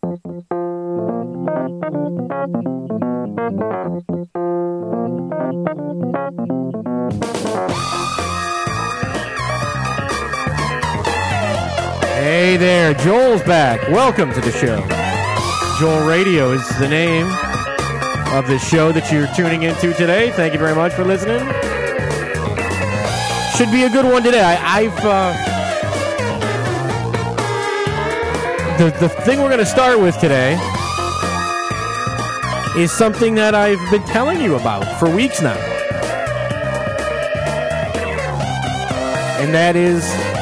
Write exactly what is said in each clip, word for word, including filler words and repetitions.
Hey there, Joel's back. Welcome to the show. Joel Radio is the name of the show that you're tuning into today. Thank you very much for listening. Should be a good one today. I, I've uh, the the thing we're going to start with today is something that I've been telling you about for weeks now, and that is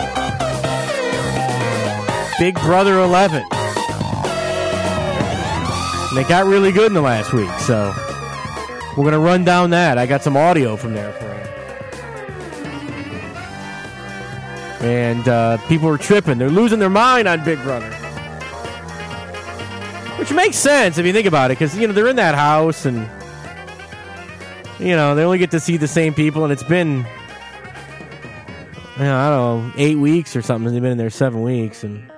Big Brother eleven. And they got really good in the last week, so we're going to run down that. I got some audio from there for you. And uh, people are tripping. They're losing their mind on Big Brother. Which makes sense if you think about it, because, you know, they're in that house, and, you know, they only get to see the same people, and it's been, you know, I don't know, eight weeks or something. They've been in there seven weeks, and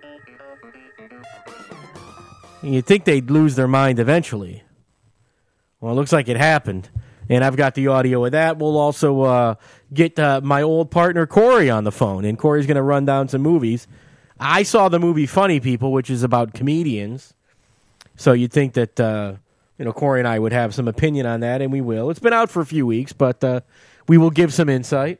you'd think they'd lose their mind eventually. Well, it looks like it happened. And I've got the audio of that. We'll also uh, get uh, my old partner Corey on the phone. And Corey's going to run down some movies. I saw the movie Funny People, which is about comedians. So you'd think that, uh, you know, Corey and I would have some opinion on that, and we will. It's been out for a few weeks, but uh, we will give some insight.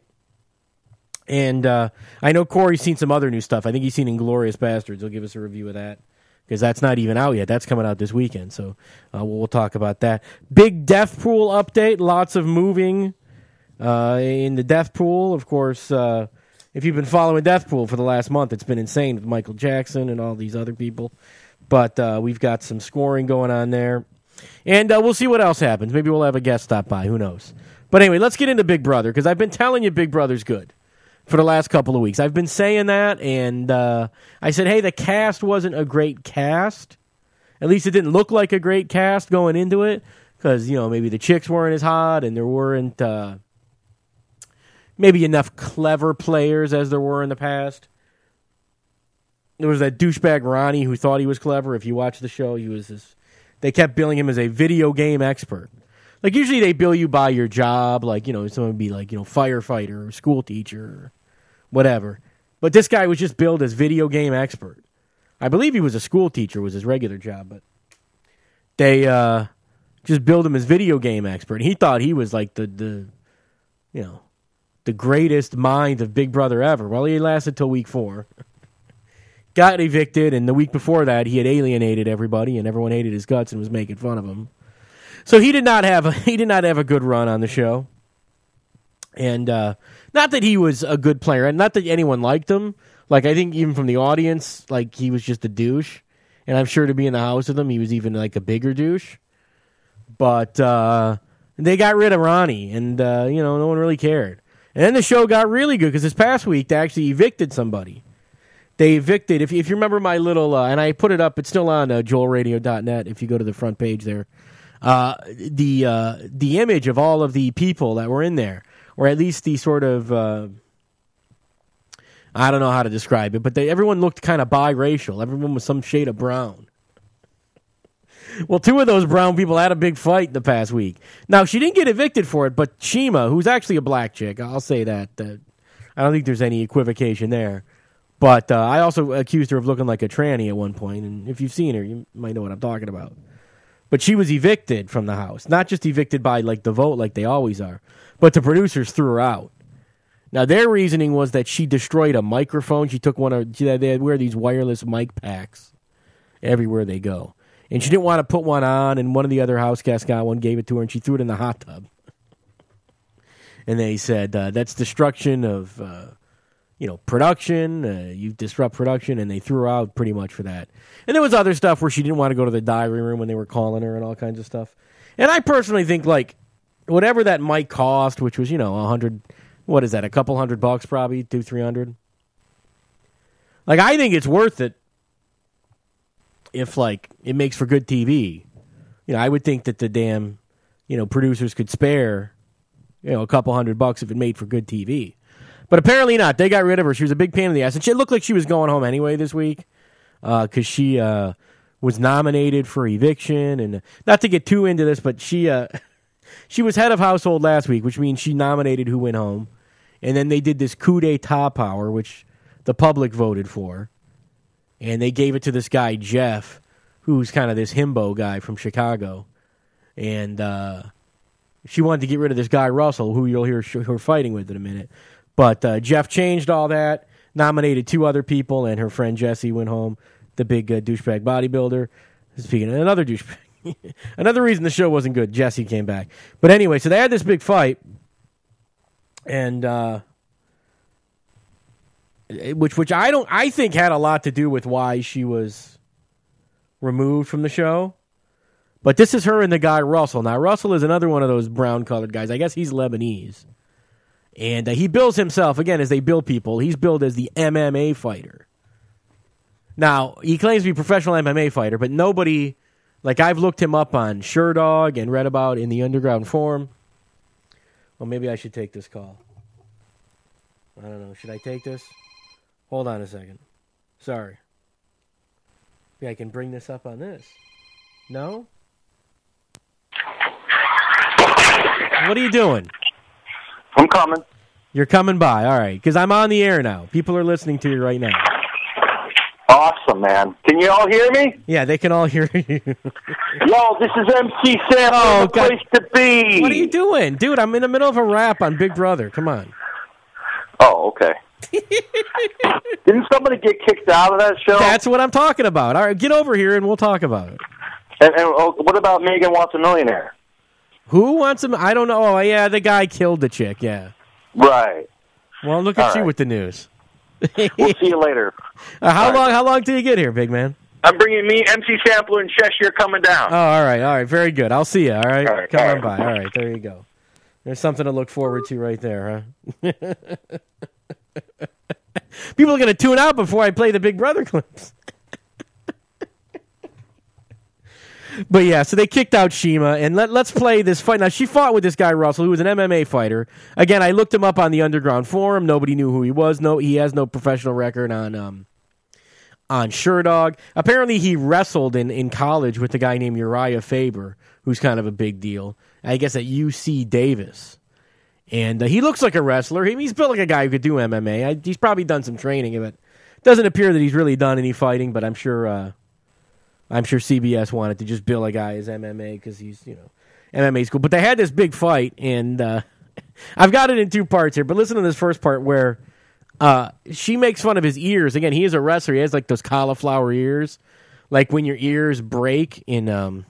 And uh, I know Corey's seen some other new stuff. I think he's seen Inglourious Bastards. He'll give us a review of that, because that's not even out yet. That's coming out this weekend, so uh, we'll, we'll talk about that. Big death pool update. Lots of moving uh, in the death pool. Of course, uh, if you've been following death pool for the last month, it's been insane with Michael Jackson and all these other people. But uh, we've got some scoring going on there. And uh, we'll see what else happens. Maybe we'll have a guest stop by. Who knows? But anyway, let's get into Big Brother, because I've been telling you Big Brother's good for the last couple of weeks. I've been saying that, and uh, I said, hey, the cast wasn't a great cast. At least it didn't look like a great cast going into it, because, you know, maybe the chicks weren't as hot, and there weren't uh, maybe enough clever players as there were in the past. There was that douchebag Ronnie who thought he was clever. If you watch the show, he was this, they kept billing him as a video game expert. Like, usually they bill you by your job, like, you know, someone would be like, you know, firefighter or school teacher or whatever. But this guy was just billed as video game expert. I believe he was a school teacher, was his regular job, but they uh, just billed him as video game expert. He thought he was like the, the, you know, the greatest mind of Big Brother ever. Well, he lasted till week four. Got evicted, and the week before that, he had alienated everybody, and everyone hated his guts and was making fun of him. So he did not have a, he did not have a good run on the show. And uh, not that he was a good player, and not that anyone liked him. Like, I think even from the audience, like, he was just a douche. And I'm sure to be in the house with him, he was even, like, a bigger douche. But uh, they got rid of Ronnie, and, uh, you know, no one really cared. And then the show got really good, because this past week, they actually evicted somebody. They evicted, if you, if you remember my little, uh, and I put it up, it's still on uh, joel radio dot net if you go to the front page there. Uh, the uh, the image of all of the people that were in there, or at least the sort of, uh, I don't know how to describe it, but they, everyone looked kind of biracial. Everyone was some shade of brown. Well, two of those brown people had a big fight the past week. Now, she didn't get evicted for it, but Shima, who's actually a black chick, I'll say that. Uh, I don't think there's any equivocation there. But uh, I also accused her of looking like a tranny at one point, and if you've seen her, you might know what I'm talking about. But she was evicted from the house. Not just evicted by like the vote like they always are, but the producers threw her out. Now, their reasoning was that she destroyed a microphone. She took one of, they wear these wireless mic packs everywhere they go. And she didn't want to put one on, and one of the other house guests got one, gave it to her, and she threw it in the hot tub. And they said, uh, that's destruction of... Uh, you know, production, uh, you disrupt production, and they threw her out pretty much for that. And there was other stuff where she didn't want to go to the diary room when they were calling her and all kinds of stuff. And I personally think, like, whatever that mic cost, which was, you know, a hundred, what is that, a couple hundred bucks probably, two, three hundred? Like, I think it's worth it if, like, it makes for good T V. You know, I would think that the damn, you know, producers could spare, you know, a couple hundred bucks if it made for good T V. But apparently not. They got rid of her. She was a big pain in the ass. And she looked like she was going home anyway this week because uh, she uh, was nominated for eviction. And not to get too into this, but she uh, she was head of household last week, which means she nominated who went home. And then they did this coup d'etat power, which the public voted for. And they gave it to this guy, Jeff, who's kind of this himbo guy from Chicago. And uh, she wanted to get rid of this guy, Russell, who you'll hear her fighting with in a minute. But uh, Jeff changed all that, nominated two other people, and her friend Jesse went home, the big uh, douchebag bodybuilder. Speaking of another douchebag. Another reason the show wasn't good, Jesse came back. But anyway, so they had this big fight. And... Uh, Which, which I don't, I think had a lot to do with why she was removed from the show. But this is her and the guy Russell. Now Russell is another one of those brown-colored guys. I guess he's Lebanese, and uh, he bills himself again as they bill people. He's billed as the M M A fighter. Now he claims to be a professional M M A fighter, but nobody, like I've looked him up on SureDog and read about in the Underground Forum. Well, maybe I should take this call. I don't know. Should I take this? Hold on a second. Sorry. Yeah, I can bring this up on this. No? What are you doing? I'm coming. You're coming by, all right. Because I'm on the air now. People are listening to you right now. Awesome, man. Can you all hear me? Yeah, they can all hear you. Yo, this is M C Sam. Oh, the God. place to be. What are you doing? Dude, I'm in the middle of a rap on Big Brother. Come on. Oh, okay. Didn't somebody get kicked out of that show? That's what I'm talking about. All right, get over here and we'll talk about it. And, and oh, what about Megan Wants a Millionaire? Who wants him? I don't know. Oh, yeah, the guy killed the chick, yeah. Right. Well, look at all you right. with the news. We'll see you later. Uh, how all long? right. How long till you get here, big man? I'm bringing me, M C Sampler, and Cheshire coming down. Oh, all right, all right, very good. I'll see you. All right, All right, come all on right. by. All right, there you go. There's something to look forward to right there, huh? People are going to tune out before I play the Big Brother clips. But yeah, so they kicked out Shima, and let, let's play this fight. Now, she fought with this guy, Russell, who was an M M A fighter. Again, I looked him up on the Underground Forum. Nobody knew who he was. No, he has no professional record on um, on SureDog. Apparently, he wrestled in, in college with a guy named Uriah Faber, who's kind of a big deal. I guess at U C Davis. And uh, he looks like a wrestler. He, he's built like a guy who could do M M A. I, he's probably done some training, but it doesn't appear that he's really done any fighting, but I'm sure... Uh, I'm sure C B S wanted to just bill a guy as M M A because he's, you know, M M A is cool. But they had this big fight, and uh, I've got it in two parts here. But listen to this first part where uh, she makes fun of his ears. Again, he is a wrestler. He has like those cauliflower ears, like when your ears break in. Um,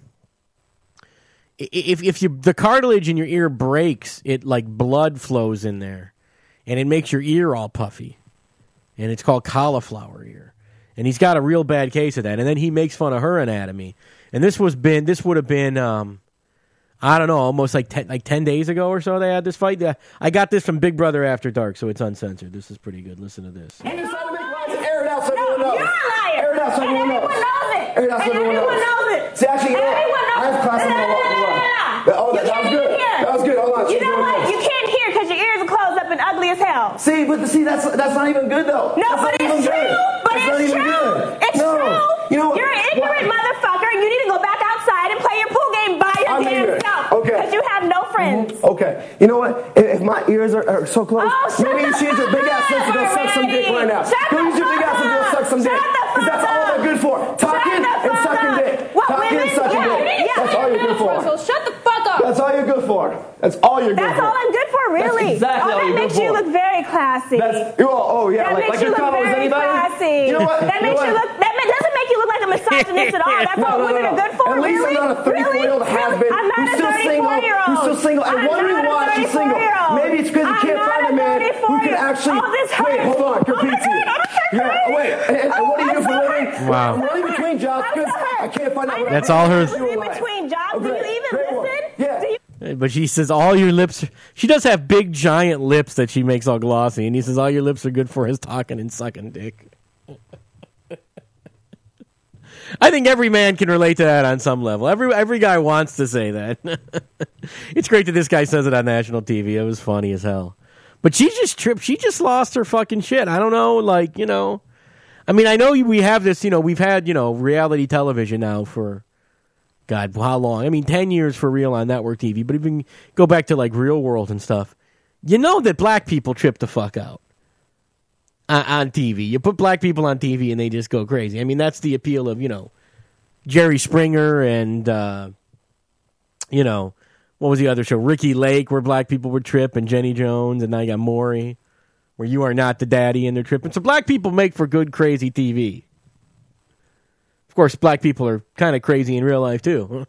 if if you the cartilage in your ear breaks, it like blood flows in there, and it makes your ear all puffy, and it's called cauliflower ear. And he's got a real bad case of that. And then he makes fun of her anatomy. And this was been this would have been um, I don't know, almost like ten, like ten days ago or so they had this fight. I got this from Big Brother After Dark, so it's uncensored. This is pretty good. Listen to this. You decided to make lies, air it out so everyone knows. You're a liar. Air it out so And everyone knows. everyone knows it. Air it out so And everyone everyone knows. knows it. See, actually, you know And what? everyone knows I have it. class in No, the no, law. no, no, no, no. Oh, that, You that was can't good. hear. That was good. Hold on. You She's know doing what? this. You can't hear because your ears are closed up and ugly as hell. See, but see, that's that's not even good though. No, that's but not even it's good. true. But that's not it's even true. good. It's no. true. You know what? You're an ignorant What? motherfucker, and you need to go back outside and play your pool game by your I'm damn ignorant. self. Okay. Because you have no friends. Okay. You know what? If, if my ears are, are so close, Oh, shut maybe you the should use your fuck big ass up lips to go suck some dick already. right now. Shut Go the use your big fuck ass and go up. suck some Shut dick. the fuck Because that's all up. they're good for. Talking the and fuck sucking up. dick. What, Talking and women? sucking Yeah, dick. yeah. That's all you're good for. So shut the fuck up. That's all you're good for. That's all you're good That's for. all I'm good for, really. That's exactly oh, all that you're makes good you for. look very classy. That's, oh, oh yeah, that like, makes like you your look combo is very anybody? classy. You know what? That You makes know you what? look. That ma- doesn't make you look like a misogynist at all. That's No, all no, women no, are no. good for. At least really? I'm not a thirty-four-year-old really? has-been I'm not who's a still single. thirty-four-year-old. Who's still single. And I'm wondering not a why she's single. thirty-four-year-old. Maybe it's because you I'm can't not find a a man who can thirty-four-year-old. actually. Oh, this Wait, hurts. hold on, Oh, compete this to you. hurts. Oh, this hurts. Yeah, wait. And, and Oh, what do you do I'm for so a living? hurt. Wow. I'm running between jobs I'm so because hurt. I can't find out. I'm what That's I'm all her- doing. in between jobs. Do Okay, you even great one. listen? Yeah. Do you- But she says all your lips. She does have big, giant lips that she makes all glossy, and he says all your lips are good for his talking and sucking dick. I think every man can relate to that on some level. Every every guy wants to say that. It's great that this guy says it on national T V. It was funny as hell. But she just tripped. She just lost her fucking shit. I don't know, like, you know. I mean, I know we have this, you know, we've had, you know, reality television now for, God, how long? I mean, ten years for real on network T V, but if you can go back to, like, Real World and stuff, you know that black people trip the fuck out on, on T V. You put black people on T V and they just go crazy. I mean, that's the appeal of, you know, Jerry Springer and, uh, you know, what was the other show? Ricky Lake, where black people would trip, and Jenny Jones, and now you got Maury, where you are not the daddy and they're tripping. So black people make for good, crazy T V. Of course, black people are kind of crazy in real life, too.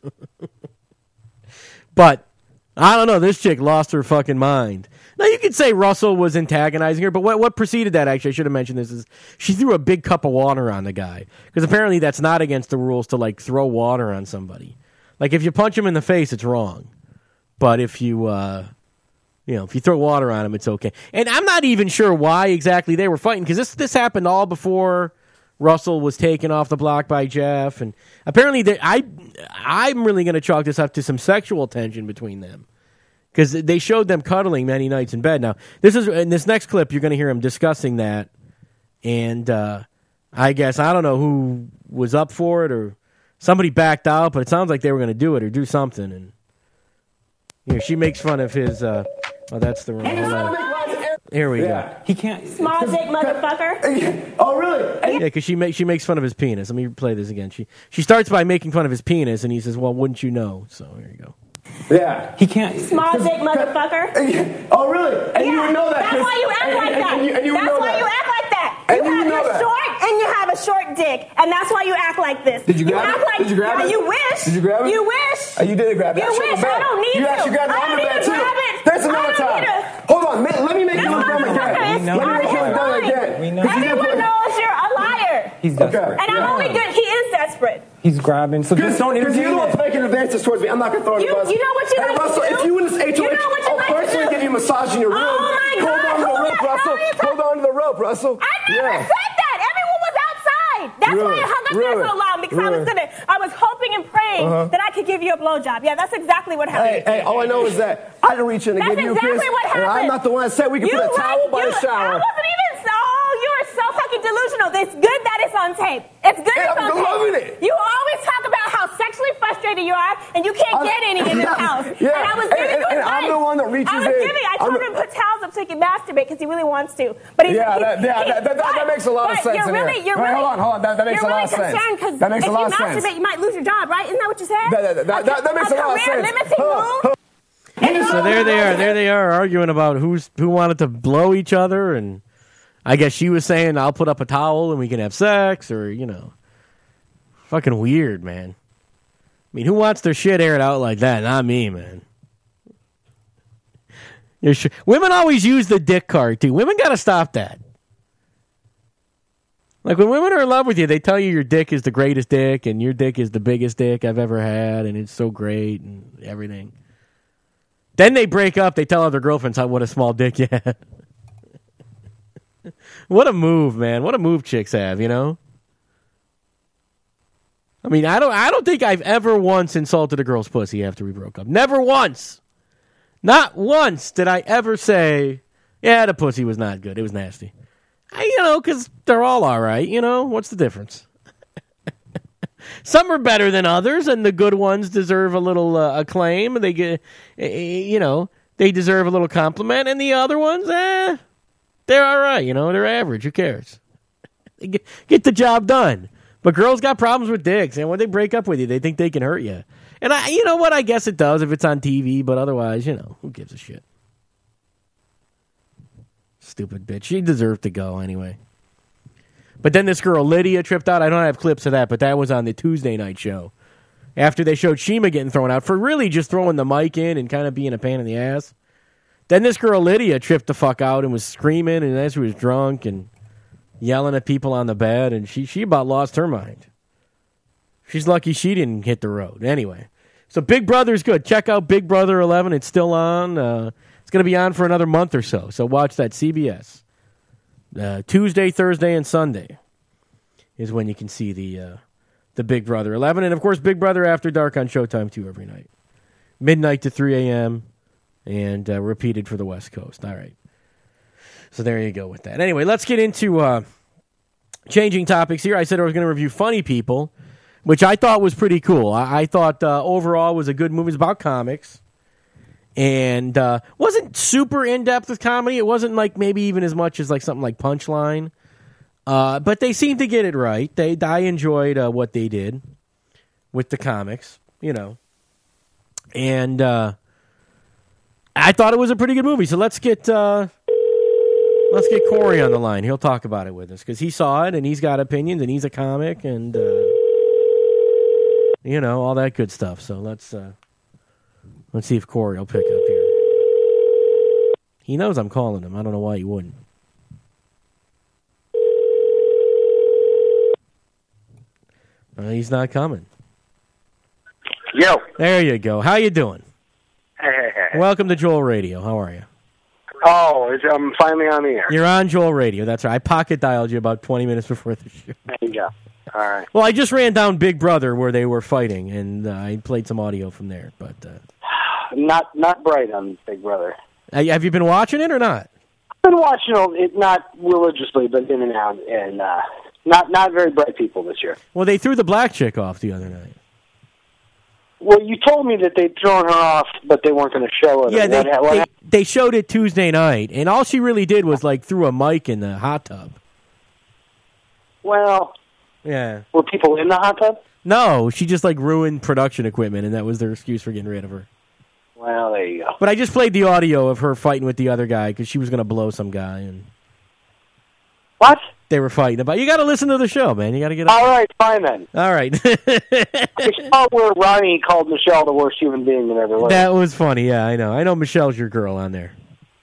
But, I don't know, this chick lost her fucking mind. Now, you could say Russell was antagonizing her, but what, what preceded that, actually, I should have mentioned this, is she threw a big cup of water on the guy. Because apparently that's not against the rules to, like, throw water on somebody. Like, if you punch him in the face, it's wrong. But if you, uh, you know, if you throw water on him, it's okay. And I'm not even sure why exactly they were fighting, because this this happened all before Russell was taken off the block by Jeff. And apparently, they, I, I'm really going to chalk this up to some sexual tension between them. Because they showed them cuddling many nights in bed. Now, this is in this next clip, you're going to hear him discussing that. And uh, I guess, I don't know who was up for it, or somebody backed out, but it sounds like they were going to do it or do something. And you know, she makes fun of his, uh, oh, that's the wrong one. Here we Yeah. go. He can't. Small dick motherfucker. Oh, really? Yeah, because she, make, she makes fun of his penis. Let me play this again. She she starts by making fun of his penis, and he says, well, wouldn't you know? So here you go. Yeah. He can't. Small dick motherfucker. Oh, really? And Yeah, you would know that. that's 'cause- why you act and, like and, that. And you, and you would that's know why that. you act like that. And you you have know you're that. short and you have a short dick, and that's why you act like this. Did you grab act it? Like, Did you grab yeah, it? You wish. Did you grab it? You wish. Oh, you did grab it. You I should've wish. bet. I don't need You to. actually grabbed it I on don't the need bed, to too. grab it. There's I another don't time. need to. Hold on. ma- Let me make This you look dumb motherfucker again. is know. Let me out of make you his look dumb mind. again. We know. Because you Everyone didn't put- knows you're a liar. He's desperate. And I'm only good. He is desperate. He's grabbing. So just don't Because you're entertain the one's it. making advances towards me. I'm not going to throw You- the bus. you know what you hey, like to Russell, do? if you win this H O H, You know what you I'll like to personally do? give you a massage in your room. Oh, my Hold God. on to the Who rope, the hell Russell. is that? Hold on to the rope, Russell. I never Yeah. said that. Everyone was outside. That's Really? why I hung up Really? there so long, because I was Really? gonna. I was hoping and praying Uh-huh. that I could give you a blowjob. Yeah, that's exactly what Hey, happened. hey, all I know is that I didn't reach in to That's give you a exactly kiss. what happened. And I'm not the one that said we could You put a towel like- by you, the shower. I wasn't even. Oh, you are so fucking delusional. It's good that it's on tape. It's good Hey, it's I'm on tape. loving it. You always talk about how sexually frustrated you are, and you can't I'm- get any in this house. Yeah, And I was and- giving you and- and I'm advice. the one that reaches I was in. giving. I I'm told the- him to put towels up so he can masturbate because he really wants to. But he's, Yeah, he's, that- yeah, he- that- that- that but- makes a lot of but sense You're in really, here. you're Wait, really, hold on, hold on. That- that makes you're a lot really of sense. concerned because That makes if a lot you of sense. masturbate, you might lose your job, right? Isn't that what you said? That- that- that- that- that makes a lot of sense. Career-limiting Huh, move. And So there they are. There they are arguing about who's who wanted to blow each other, and I guess she was saying, I'll put up a towel and we can have sex, or, you know. Fucking weird, man. I mean, who wants their shit aired out like that? Not me, man. You're sh- Women always use the dick card, too. Women got to stop that. Like, when women are in love with you, they tell you your dick is the greatest dick, and your dick is the biggest dick I've ever had, and it's so great, and everything. Then they break up, they tell other girlfriends how what a small dick you had. What a move, man. What a move chicks have, you know? I mean, I don't I don't think I've ever once insulted a girl's pussy after we broke up. Never once. Not once did I ever say, yeah, the pussy was not good. It was nasty. I, you know, because they're all all right, you know? What's the difference? Some are better than others, and the good ones deserve a little uh, acclaim. They get, eh, you know, they deserve a little compliment, and the other ones, eh, they're all right. You know, they're average. Who cares? They get, get the job done. But girls got problems with dicks, and when they break up with you, they think they can hurt you. And I, you know what? I guess it does if it's on T V, but otherwise, you know, who gives a shit? Stupid bitch. She deserved to go anyway. But then this girl, Lydia, tripped out. I don't have clips of that, but that was on the Tuesday night show. After they showed Shima getting thrown out for really just throwing the mic in and kind of being a pain in the ass. Then this girl, Lydia, tripped the fuck out and was screaming, and then she was drunk and yelling at people on the bed, and she, she about lost her mind. She's lucky she didn't hit the road. Anyway, so Big Brother's good. Check out Big Brother eleven. It's still on. Uh, it's going to be on for another month or so, so watch that. C B S. Uh, Tuesday, Thursday, and Sunday is when you can see the uh, the Big Brother eleven. And, of course, Big Brother After Dark on Showtime, too, every night. Midnight to three a.m. and uh, repeated for the West Coast. All right. So there you go with that. Anyway, let's get into uh, changing topics here, I said I was going to review Funny People, which I thought was pretty cool. I, I thought uh, overall was a good movie. It's about comics. And uh, wasn't super in-depth with comedy. It wasn't like maybe even as much as like something like Punchline. Uh, but they seemed to get it right. They I enjoyed uh, what they did with the comics, you know. And uh, I thought it was a pretty good movie. So let's get uh, let's get Corey on the line. He'll talk about it with us because he saw it and he's got opinions and he's a comic and uh, you know, all that good stuff. So let's. Uh, Let's see if Corey will pick up here. He knows I'm calling him. I don't know why he wouldn't. Uh, he's not coming. Yo. There you go. How you doing? Hey, hey, hey. Welcome to Joel Radio. How are you? Oh, it's, I'm finally on the air. You're on Joel Radio. That's right. I pocket dialed you about twenty minutes before the show. There you go. All right. Well, I just ran down Big Brother where they were fighting, and uh, I played some audio from there. But uh, not not bright on Big Brother. uh, have you been watching it or not? I've been watching it, not religiously, but in and out, and uh, not not very bright people this year. Well, they threw the black chick off the other night. Well, you told me that they'd thrown her off, but they weren't going to show it. Yeah, they, what, what they, they showed it Tuesday night, and all she really did was, like, threw a mic in the hot tub. Well, yeah. Were people in the hot tub? No, she just, like, ruined production equipment, and that was their excuse for getting rid of her. Well, there you go. But I just played the audio of her fighting with the other guy, because she was going to blow some guy, and... What? They were fighting about. You got to listen to the show, man. You got to get. All right, fine then. All right. I saw where Ronnie called Michelle the worst human being in ever lived. That was funny. Yeah, I know. I know Michelle's your girl on there.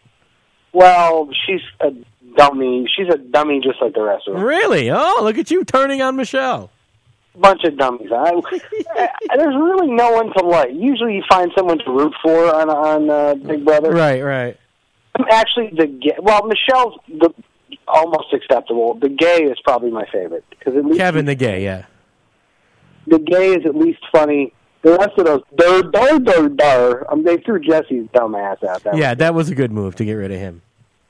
Well, she's a dummy. She's a dummy just like the rest of them. Really? Oh, look at you turning on Michelle. Bunch of dummies. I, there's really no one to like. Usually, you find someone to root for on on uh, Big Brother. Right, right. I'm actually the gay. Well, Michelle's the. Almost acceptable. The gay is probably my favorite because at least Kevin the gay, yeah. The gay is at least funny. The rest of those, dur dur dur dur. Um, they threw Jesse's dumb ass out. That yeah, was that was a good move to get rid of him.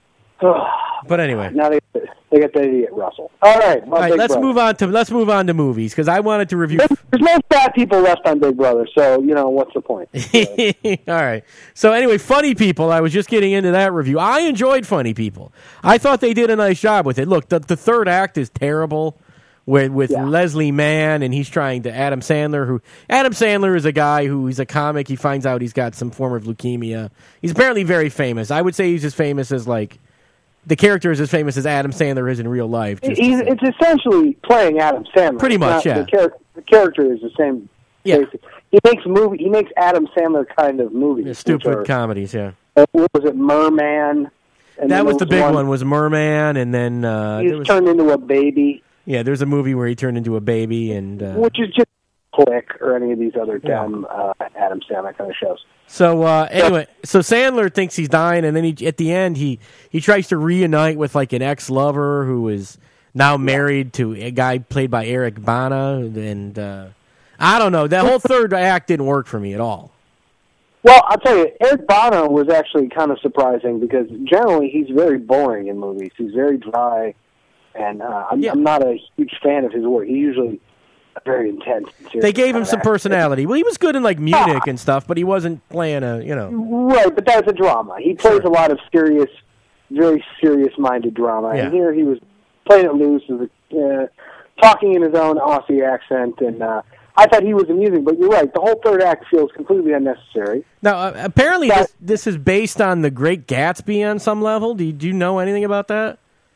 But anyway, now they they got the idiot Russell. All right, all right. Let's brother. move on to let's move on to movies because I wanted to review. There's, there's no fat people left on Big Brother, so you know what's the point. All right. So anyway, Funny People. I was just getting into that review. I enjoyed Funny People. I thought they did a nice job with it. Look, the the third act is terrible. With with yeah. Leslie Mann, and he's trying to Adam Sandler. Who Adam Sandler is a guy who he's a comic. He finds out he's got some form of leukemia. He's apparently very famous. I would say he's as famous as like. The character is as famous as Adam Sandler is in real life. Just He's, it's essentially playing Adam Sandler. Pretty much, Not, yeah. The, char- the character is the same. Yeah. Basic. He makes movie. He makes Adam Sandler kind of movies. Yeah, stupid are, comedies, yeah. Uh, what was it, Merman? And that was the big one, one. Was Merman, and then uh, he was, was turned into a baby. Yeah, there's a movie where he turned into a baby, and uh, which is just Click or any of these other dumb yeah. uh, Adam Sandler kind of shows. So uh, anyway, so Sandler thinks he's dying, and then he, at the end he he tries to reunite with like an ex-lover who is now married to a guy played by Eric Bana, and uh, I don't know. That whole third act didn't work for me at all. Well, I'll tell you, Eric Bana was actually kind of surprising because generally he's very boring in movies. He's very dry, and uh, I'm, yeah. I'm not a huge fan of his work. He usually very intense. They gave him some actor. personality. Well, he was good in like Munich ah. and stuff, but he wasn't playing a, you know. Right, but that's a drama. He plays sure. a lot of serious, very serious-minded drama. Yeah. And here he was playing it loose, as a, uh, talking in his own Aussie accent, and uh, I thought he was amusing. But you're right, the whole third act feels completely unnecessary. Now, uh, apparently but, this, this is based on The Great Gatsby on some level. Do you, do you know anything about that?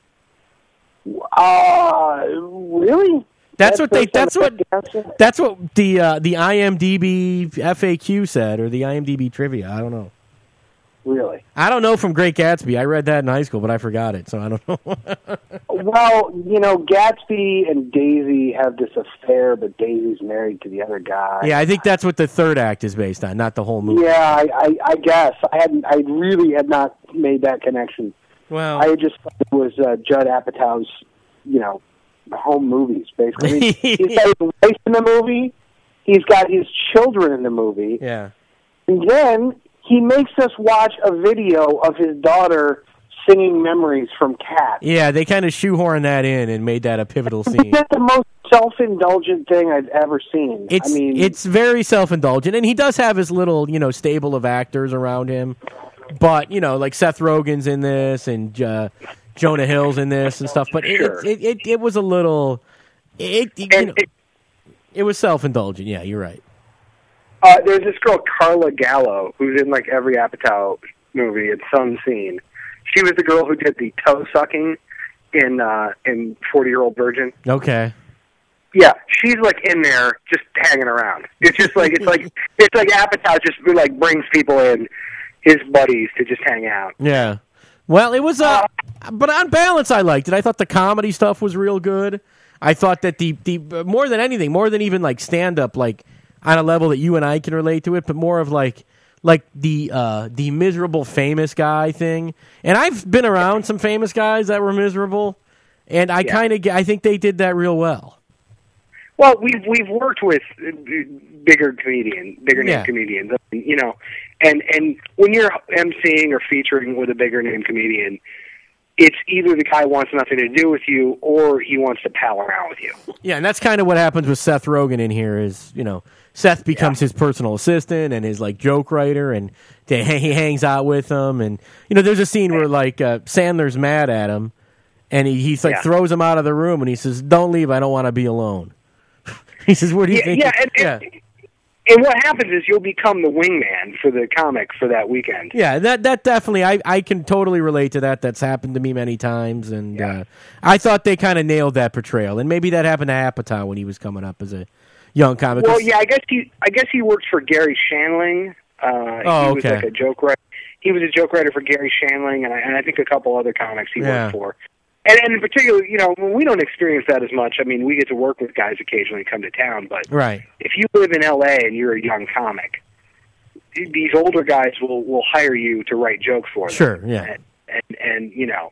Uh, really? That's, that's what they. That's what. That's what the uh, the IMDb F A Q said, or the IMDb trivia. I don't know. Really? I don't know from Great Gatsby. I read that in high school, but I forgot it, so I don't know. Well, you know, Gatsby and Daisy have this affair, but Daisy's married to the other guy. Yeah, I think that's what the third act is based on, not the whole movie. Yeah, I, I, I guess I hadn't. I really had not made that connection. Well, I just thought it was uh, Judd Apatow's, you know. home movies, basically. I mean, he's got his wife in the movie. He's got his children in the movie. Yeah. And then he makes us watch a video of his daughter singing memories from Cats. Yeah, they kind of shoehorned that in and made that a pivotal scene. That's the most self-indulgent thing I've ever seen. It's I mean, it's very self-indulgent, and he does have his little, you know, stable of actors around him. But, you know, like Seth Rogen's in this, and uh, Jonah Hill's in this and stuff. But it Sure. it, it, it, it was a little... It, it, you And know, it- it was self-indulgent, yeah, you're right. Uh, there's this girl, Carla Gallo, who's in like every Apatow movie at some scene. She was the girl who did the toe sucking in uh, in forty Year Old Virgin. Okay. Yeah, she's like in there just hanging around. It's just like it's like it's like Apatow just like brings people in, his buddies, to just hang out. Yeah. Well, it was, uh, but on balance, I liked it. I thought the comedy stuff was real good. I thought that the, the more than anything, more than even like stand-up, like on a level that you and I can relate to it, but more of like like the uh, the miserable famous guy thing. And I've been around some famous guys that were miserable, and I Yeah. kind of I think they did that real well. Well, we've we've worked with uh, bigger comedians, bigger name Yeah. comedians, you know, and and when you're emceeing or featuring with a bigger name comedian, it's either the guy wants nothing to do with you or he wants to pal around with you. Yeah, and that's kind of what happens with Seth Rogen in here is, you know, Seth becomes his personal assistant and his, like, joke writer, and they, he hangs out with him. And, you know, there's a scene where, like, uh, Sandler's mad at him, and he he's, like, Yeah. throws him out of the room, and he says, don't leave, I don't want to be alone. He says, where do you Yeah, think... yeah, you-" and, yeah. and, and what happens is you'll become the wingman for the comic for that weekend. Yeah, that that definitely, I, I can totally relate to that. That's happened to me many times, and Yeah. uh, I thought they kind of nailed that portrayal. And maybe that happened to Apatow when he was coming up as a young comic. Well, yeah, I guess he I guess he worked for Gary Shandling. Uh, Oh, he was okay. like a joke writer. He was a joke writer for Gary Shandling, and I, and I think a couple other comics he Yeah. worked for. And, and in particular, you know, we don't experience that as much. I mean, we get to work with guys occasionally come to town, but Right. if you live in L A and you're a young comic, these older guys will, will hire you to write jokes for them. Sure, yeah. And, and, and you know,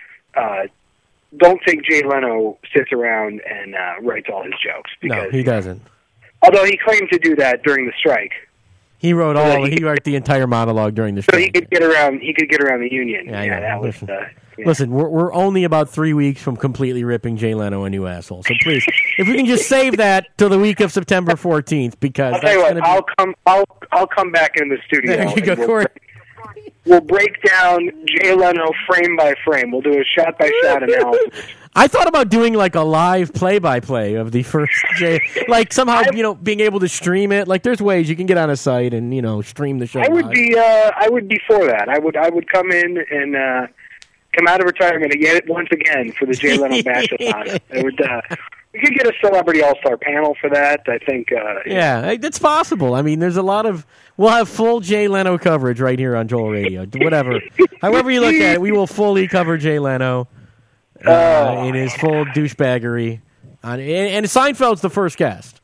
uh, don't think Jay Leno sits around and uh, writes all his jokes. Because, No, he doesn't. Although he claimed to do that during the strike. He wrote So all. he- He wrote the entire monologue during the So he strike. could get around. He could get around the union. Yeah, I yeah know. that was. Listen. Uh, yeah. Listen, we're we're only about three weeks from completely ripping Jay Leno a new asshole. So please, if we can just save that till the week of September fourteenth, because I'll tell that's you what. gonna be. I'll come. I'll I'll come back in the studio. There you and go, we'll, Corey. we'll break down Jay Leno frame by frame. We'll do a shot by shot analysis. I thought about doing like a live play-by-play of the first Jay, like somehow you know being able to stream it. Like there's ways you can get on a site and you know stream the show. I would live. be. Uh, I would be for that. I would. I would come in and uh, come out of retirement and get it once again for the Jay Leno Bash-a-thon. It would. Uh, we could get a celebrity all-star panel for that. I think. Uh, Yeah, it's possible. I mean, there's a lot of. We'll have full Jay Leno coverage right here on Joel Radio. Whatever, however you look at it, we will fully cover Jay Leno uh, Oh. in his full douchebaggery. On, and, and Seinfeld's the first guest.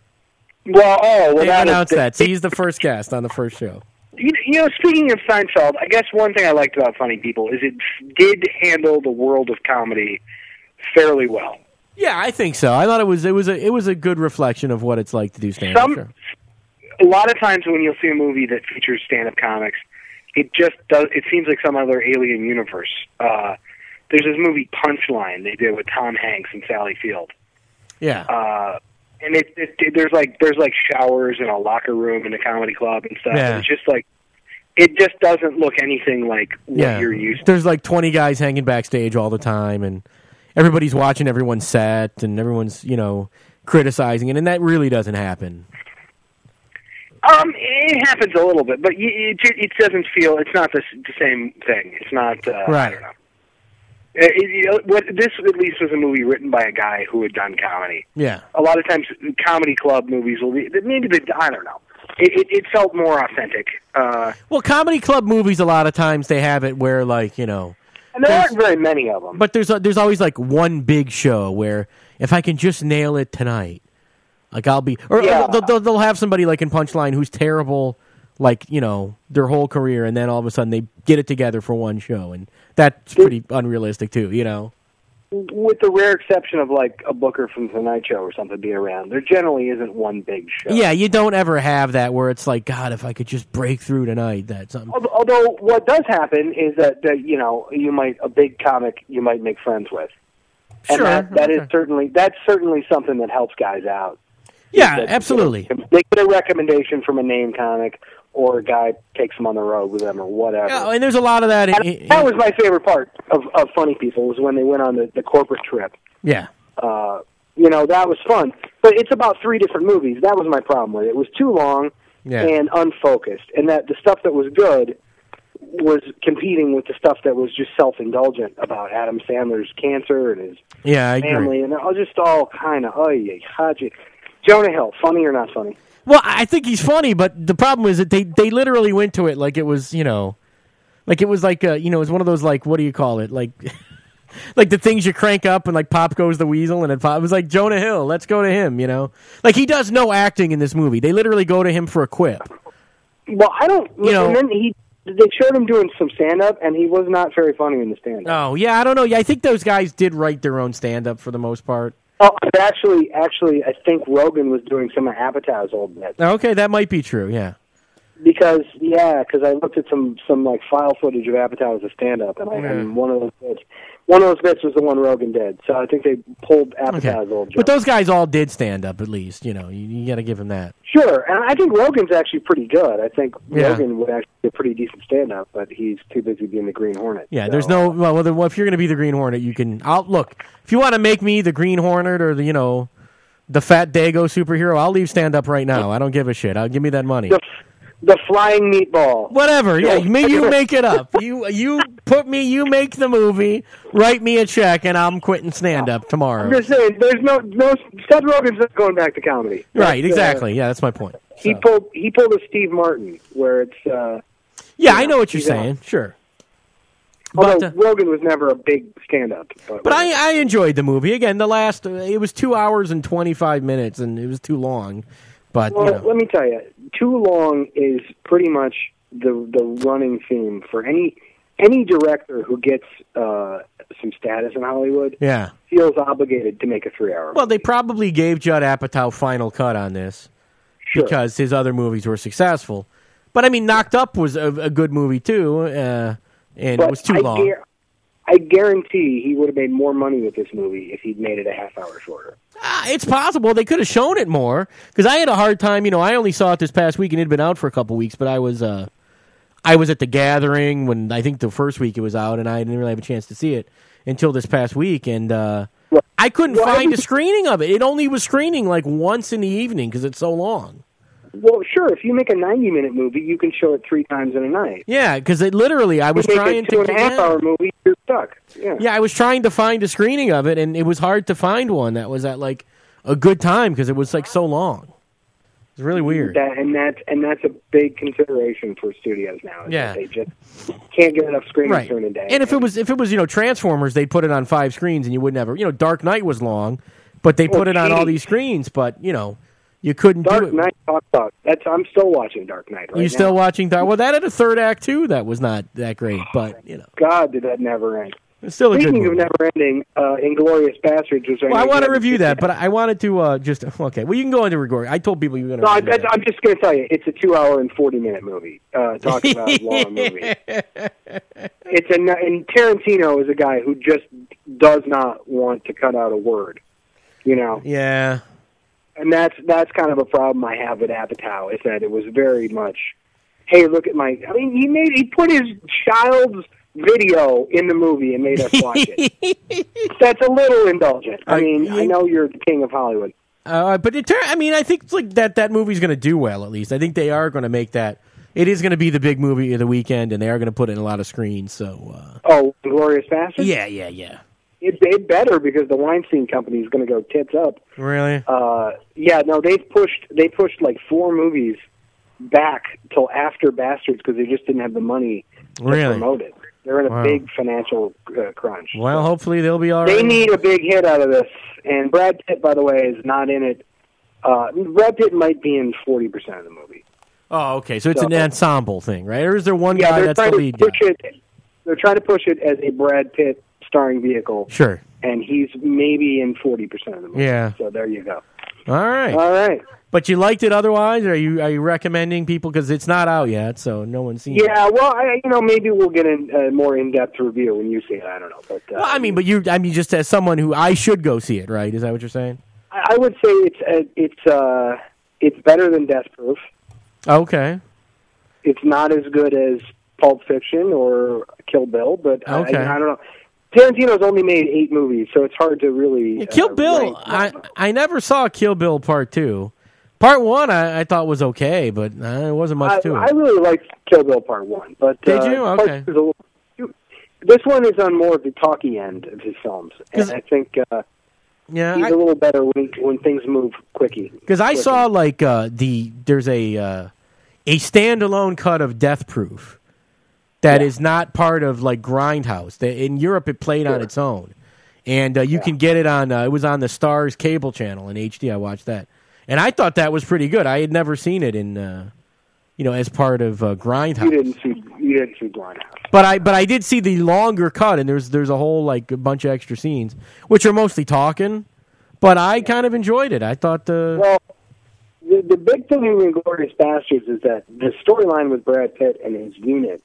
Well, oh, well, They that is- announced that. So he's the first guest on the first show. You, you know, speaking of Seinfeld, I guess one thing I liked about Funny People is it did handle the world of comedy fairly well. Yeah, I think so. I thought it was it was a it was a good reflection of what it's like to do stand-up. Some, Sure. a lot of times when you'll see a movie that features stand-up comics, it just does. It seems like some other alien universe. Uh, there's this movie Punchline they did with Tom Hanks and Sally Field, Yeah. uh, and it, it, it there's like there's like showers in a locker room in a comedy club and stuff. Yeah. And it's just like it just doesn't look anything like what yeah. you're used to. There's like twenty guys hanging backstage all the time, and everybody's watching everyone's set, and everyone's you know criticizing it, and that really doesn't happen. Um, it happens a little bit, but y- it, it doesn't feel. It's not the, s- the same thing. It's not. Uh, I Right. don't know. It, it, you know, what, this at least was a movie written by a guy who had done comedy. Yeah. A lot of times, comedy club movies will be maybe the I don't know. It, it, it felt more authentic, uh, Well, comedy club movies, a lot of times they have it where, like, you know, and there There's- aren't very many of them. but there's a, there's always like one big show where if I can just nail it tonight, like I'll be, or, Yeah. or they'll, they'll, they'll have somebody like in Punchline who's terrible, like you know their whole career, and then all of a sudden they get it together for one show, and that's pretty unrealistic too, you know. with the rare exception of like a Booker from The Tonight Show or something being around, there generally isn't one big show. Yeah, you don't ever have that where it's like, God, if I could just break through tonight, that's something. Although, although what does happen is that, that you know you might a big comic you might make friends with, and Sure, that, that okay. is certainly that's certainly something that helps guys out. Yeah, That- absolutely. They get a recommendation from a name comic, or a guy takes them on the road with them, or whatever. Yeah, and there's a lot of that. And in- that was my favorite part of, of Funny People, was when they went on the, the corporate trip. yeah. Uh, you know, that was fun. But it's about three different movies. That was my problem with it. It was too long Yeah. and unfocused. And that the stuff that was good was competing with the stuff that was just self-indulgent about Adam Sandler's cancer and his Yeah, I family. agree. And it was just all kind of, oh, yeah, haji. Jonah Hill, funny or not funny? Well, I think he's funny, but the problem is that they, they literally went to it like it was, you know, like it was like, a, you know, it was one of those, like, what do you call it? Like, like the things you crank up and like pop goes the weasel, and it, pop, it was like Jonah Hill, let's go to him, you know? Like he does no acting in this movie. They literally go to him for a quip. Well, I don't, You know- and then he, they showed him doing some stand-up, and he was not very funny in the stand-up. Oh, yeah, I don't know. Yeah, I think those guys did write their own stand-up for the most part. Oh, but actually, actually, I think Rogan was doing some of Apatow's old bits. Okay, that might be true, yeah. Because, yeah, because I looked at some, some like file footage of Apatow as a stand-up, and, I, Yeah. and one of those bits, one of those bits was the one Rogan did. So I think they pulled Apatow's Okay. old joke. But those guys all did stand-up, at least, you know. You, you got to give him that. Sure, and I think Rogan's actually pretty good. I think Yeah. Rogan would actually be a pretty decent stand-up, but he's too busy being the Green Hornet. Yeah, So, there's no. Well, well, then, well, if you're going to be the Green Hornet, you can. I'll look. If you want to make me the Green Hornet or the, you know, the Fat Dago superhero, I'll leave stand up right now. I don't give a shit. I'll give me that money. The, the flying meatball. Whatever. Yeah, Sure. you, may- you make it up. You you put me. You make the movie. Write me a check, and I'm quitting stand up I'm tomorrow. just saying, there's no no Seth Rogen's not going back to comedy. Right. That's, uh, Exactly. Yeah, that's my point. He So. pulled he pulled a Steve Martin where it's. Uh, Yeah, you I know what you're he's out. saying. Sure. Although But uh, Rogan was never a big stand-up. But, but I I enjoyed the movie. Again, the last uh, it was two hours and twenty five minutes, and it was too long. But well, you know. let me tell you, too long is pretty much the the running theme for any any director who gets uh, some status in Hollywood. Yeah. Feels obligated to make a three-hour. Well, they probably gave Judd Apatow final cut on this Sure. because his other movies were successful. But I mean, Knocked Up was a, a good movie too, uh, and But it was too I long. gar- I guarantee he would have made more money with this movie if he'd made it a half hour shorter. Ah, it's possible they could have shown it more because I had a hard time. You know, I only saw it this past week and it had been out for a couple weeks, but I was uh, I was at the Gathering when I think the first week it was out, and I didn't really have a chance to see it until this past week, and uh, Well- I couldn't well, I find a was- screening of it. It only was screening like once in the evening because it's so long. Well, sure, if you make a ninety-minute movie, you can show it three times in a night. Yeah, because it literally, I was you make trying a two to and a half yeah. hour movie, you're stuck. Yeah. Yeah, I was trying to find a screening of it, and it was hard to find one that was at like a good time because it was like so long. It's really weird. That, and that's and that's a big consideration for studios now. is Yeah. that they just can't get enough screens Right. during the day. And if it was if it was you know Transformers, they'd put it on five screens, and you wouldn't have. You know, Dark Knight was long, but they Well, put it on all geez. these screens. But you know, you couldn't do Dark it. Knight, talk about that's. I'm still watching Dark Knight. Right you now. still watching Dark? Well, that had a third act too. That was not that great, but you know, God, did that never end? it's still a good Speaking of movie. never ending, uh, Inglorious Bastards was. Well, I want to review that, but I wanted to uh, just okay. Well, you can go into Rigor. I told people you were going No, I, to. I, I'm just going to tell you, it's a two-hour and forty-minute movie. Uh, talking about a long movie. It's a and Tarantino is a guy who just does not want to cut out a word, you know. Yeah. And that's that's kind of a problem I have with Apatow is that it was very much, hey, look at my. I mean, he made he put his child's video in the movie and made us watch it. That's a little indulgent. I Uh, mean, you- I know you're the king of Hollywood. Uh, but it, tur- I mean, I think it's like that that movie's going to do well. At least I think they are going to make that. It is going to be the big movie of the weekend, and they are going to put it in a lot of screens. So uh, Oh, Glorious Bastards? yeah, yeah, yeah. It, it better because the Weinstein Company is going to go tits up. Really? Uh, yeah, no, they pushed they pushed like four movies back till after Bastards because they just didn't have the money to Really? promote it. They're in a Wow. big financial uh, crunch. Well, hopefully they'll be all They right. need a big hit out of this, and Brad Pitt, by the way, is not in it. Uh, Brad Pitt might be in forty percent of the movie. Oh, okay. So it's So- an ensemble thing, right? Or is there one Yeah, guy they're that's trying the to lead guy? push it. They're trying to push it as a Brad Pitt starring vehicle. Sure. and he's maybe in forty percent of the movie. Yeah. So there you go. All right. All right. But you liked it otherwise? Or are you are you recommending people because it's not out yet, so no one's seen it? Yeah, well, I, you know, maybe we'll get a uh, more in-depth review when you see it. I don't know, but uh, Well, I mean, but you, I mean, just as someone who I should go see it, right? Is that what you're saying? I, I would say it's uh, it's uh, it's better than Death Proof. Okay. It's not as good as Pulp Fiction or Kill Bill, but uh, Okay. I, I don't know. Tarantino's only made eight movies, so it's hard to really. Yeah, Kill uh, Bill. rank I them. I never saw Kill Bill Part Two. Part One I, I thought was okay, but uh, there wasn't much I, to it. I really liked Kill Bill Part One, but Did uh, you? Part Okay. Two is a little, this one is on more of the talky end of his films, and 'Cause- I think uh, yeah, he's I- a little better when when things move quicky. Because I quickly. saw like uh, the there's a uh, a standalone cut of Death Proof that Yeah. is not part of like Grindhouse. The- In Europe, it played on Sure. its own, and uh, you Yeah. can get it on. Uh, it was on the Stars cable channel in H D. I watched that, and I thought that was pretty good. I had never seen it in, uh, you know, as part of uh, Grindhouse. You didn't see you didn't see Grindhouse. But I but I did see the longer cut, and there's there's a whole like a bunch of extra scenes, which are mostly talking. But I kind of enjoyed it. I thought the Well, the, the big thing in Inglourious Bastards is that the storyline with Brad Pitt and his unit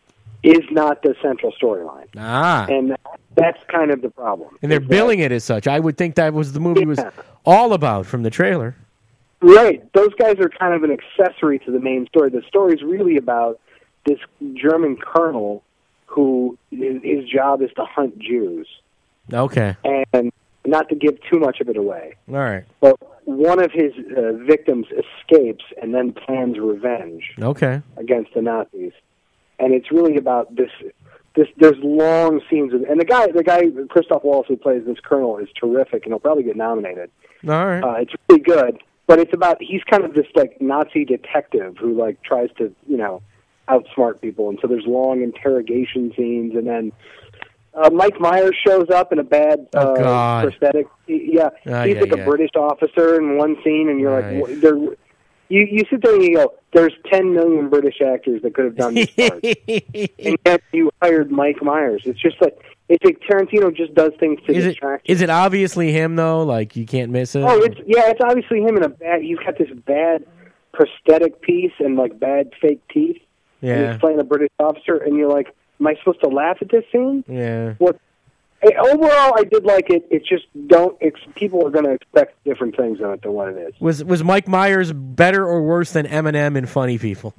is not the central storyline, ah, and that's kind of the problem. and they're is that- billing it as such. I would think that was the movie was Yeah. all about from the trailer. Right. Those guys are kind of an accessory to the main story. The story is really about this German colonel who his, his job is to hunt Jews, Okay, and not to give too much of it away. all right, But one of his uh, victims escapes and then plans revenge okay, against the Nazis, and it's really about this. This there's long scenes, of, and the guy, the guy Christoph Waltz who plays this colonel is terrific, and he'll probably get nominated. all right. Uh, it's really good, but it's about he's kind of this like Nazi detective who like tries to you know outsmart people, and so there's long interrogation scenes, and then uh, Mike Myers shows up in a bad Oh, uh, God. prosthetic. He- yeah, Ah, he's yeah, like yeah. a British officer in one scene, and you're Right. like, wh- there. You you sit there and you go, there's ten million British actors that could have done this part, and yet you hired Mike Myers. It's just like it's like Tarantino just does things to Is it distract. you. is it obviously him though? Like you can't miss it. Oh, it's yeah, it's obviously him in a bad. He's got this bad prosthetic piece and like bad fake teeth. And yeah, he's playing a British officer, and you're like, am I supposed to laugh at this scene? yeah. What? Hey, overall, I did like it. It's just don't. Ex- people are going to expect different things on it than what it is. Was was Mike Myers better or worse than Eminem in Funny People?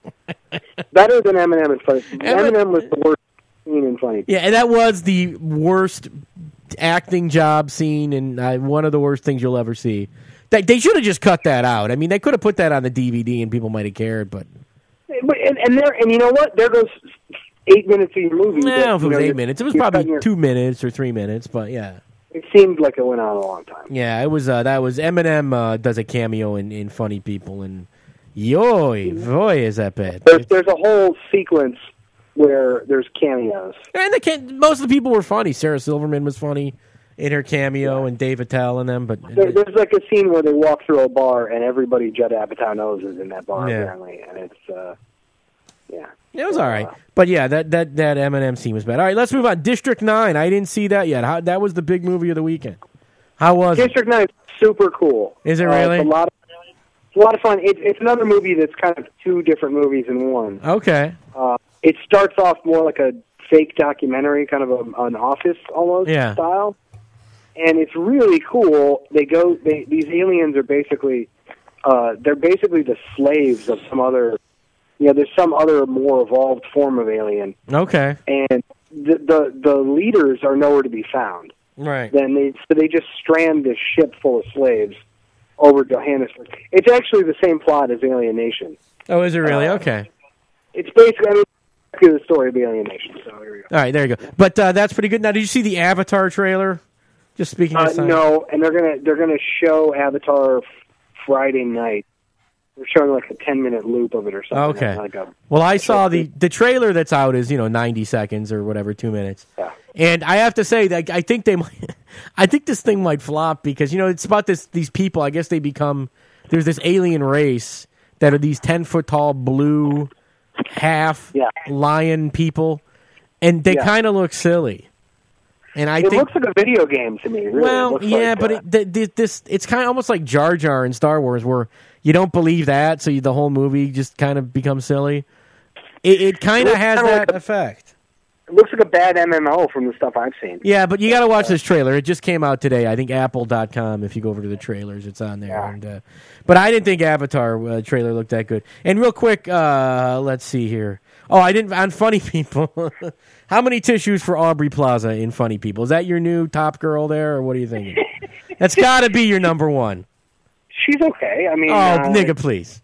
Better than Eminem and Funny. Emin- Eminem was the worst scene in Funny. Yeah, and that was the worst acting job scene and uh, one of the worst things you'll ever see. They, they should have just cut that out. I mean, they could have put that on the D V D and people might have cared, but But and, and there and you know what? There goes eight minutes of your movie. no, that, if it you was know, eight you're- minutes. It was you're probably cutting your- two minutes or three minutes, but yeah. It seemed like it went on a long time. Yeah, it was. Uh, that was Eminem uh, does a cameo in, in Funny People, and yoy, boy, is that bad. There's there's a whole sequence where there's cameos. And the can- most of the people were funny. Sarah Silverman was funny in her cameo, and Dave Attell and them. But There, there's like a scene where they walk through a bar and everybody Judd Apatow knows is in that bar Yeah. apparently, and it's uh, yeah. it was all right. But yeah, that that that Eminem scene was bad. All right, let's move on. District Nine. I didn't see that yet. How, that was the big movie of the weekend. How was it? District Nine is super cool. Is it Uh, really? it's a lot of it's a lot of fun. It's it's another movie that's kind of two different movies in one. Okay. Uh, it starts off more like a fake documentary, kind of a, an Office almost Yeah. style, and it's really cool. They go. They, these aliens are basically uh, they're basically the slaves of some other. You know, there's some other more evolved form of alien, Okay. and the the, the leaders are nowhere to be found. Right. Then they so they just strand this ship full of slaves over Johannesburg. It's actually the same plot as Alien Nation. Oh, is it really? Uh, Okay. It's basically I mean, the story of Alien Nation. So here we go. All right, there you go. But uh, that's pretty good. Now, did you see the Avatar trailer? Just speaking of Uh, science. no, and they're gonna they're gonna show Avatar Friday night. They're showing like a ten minute loop of it or something. Okay. Like a, Well, I saw the the trailer that's out is you know ninety seconds or whatever, two minutes. Yeah. And I have to say that I think they might, I think this thing might flop because you know it's about this these people. I guess they become there's this alien race that are these ten foot tall blue half Yeah. lion people, and they Yeah. kind of look silly. And I it think, looks like a video game to me. Really. well, it looks yeah, like, but uh, it, th- th- this it's kind of almost like Jar Jar in Star Wars, where you don't believe that, so you, the whole movie just kind of becomes silly. It, it kind of It has kinda that like a- effect. it looks like a bad M M O from the stuff I've seen. Yeah, but you got to watch this trailer. It just came out today. I think Apple dot com. If you go over to the trailers, it's on there. Yeah. And, uh, but I didn't think Avatar uh, trailer looked that good. And real quick, uh, let's see here. Oh, I didn't on Funny People. How many tissues for Aubrey Plaza in Funny People? Is that your new top girl there, or what are you thinking? That's got to be your number one. She's okay. I mean, Oh, uh, nigga, please.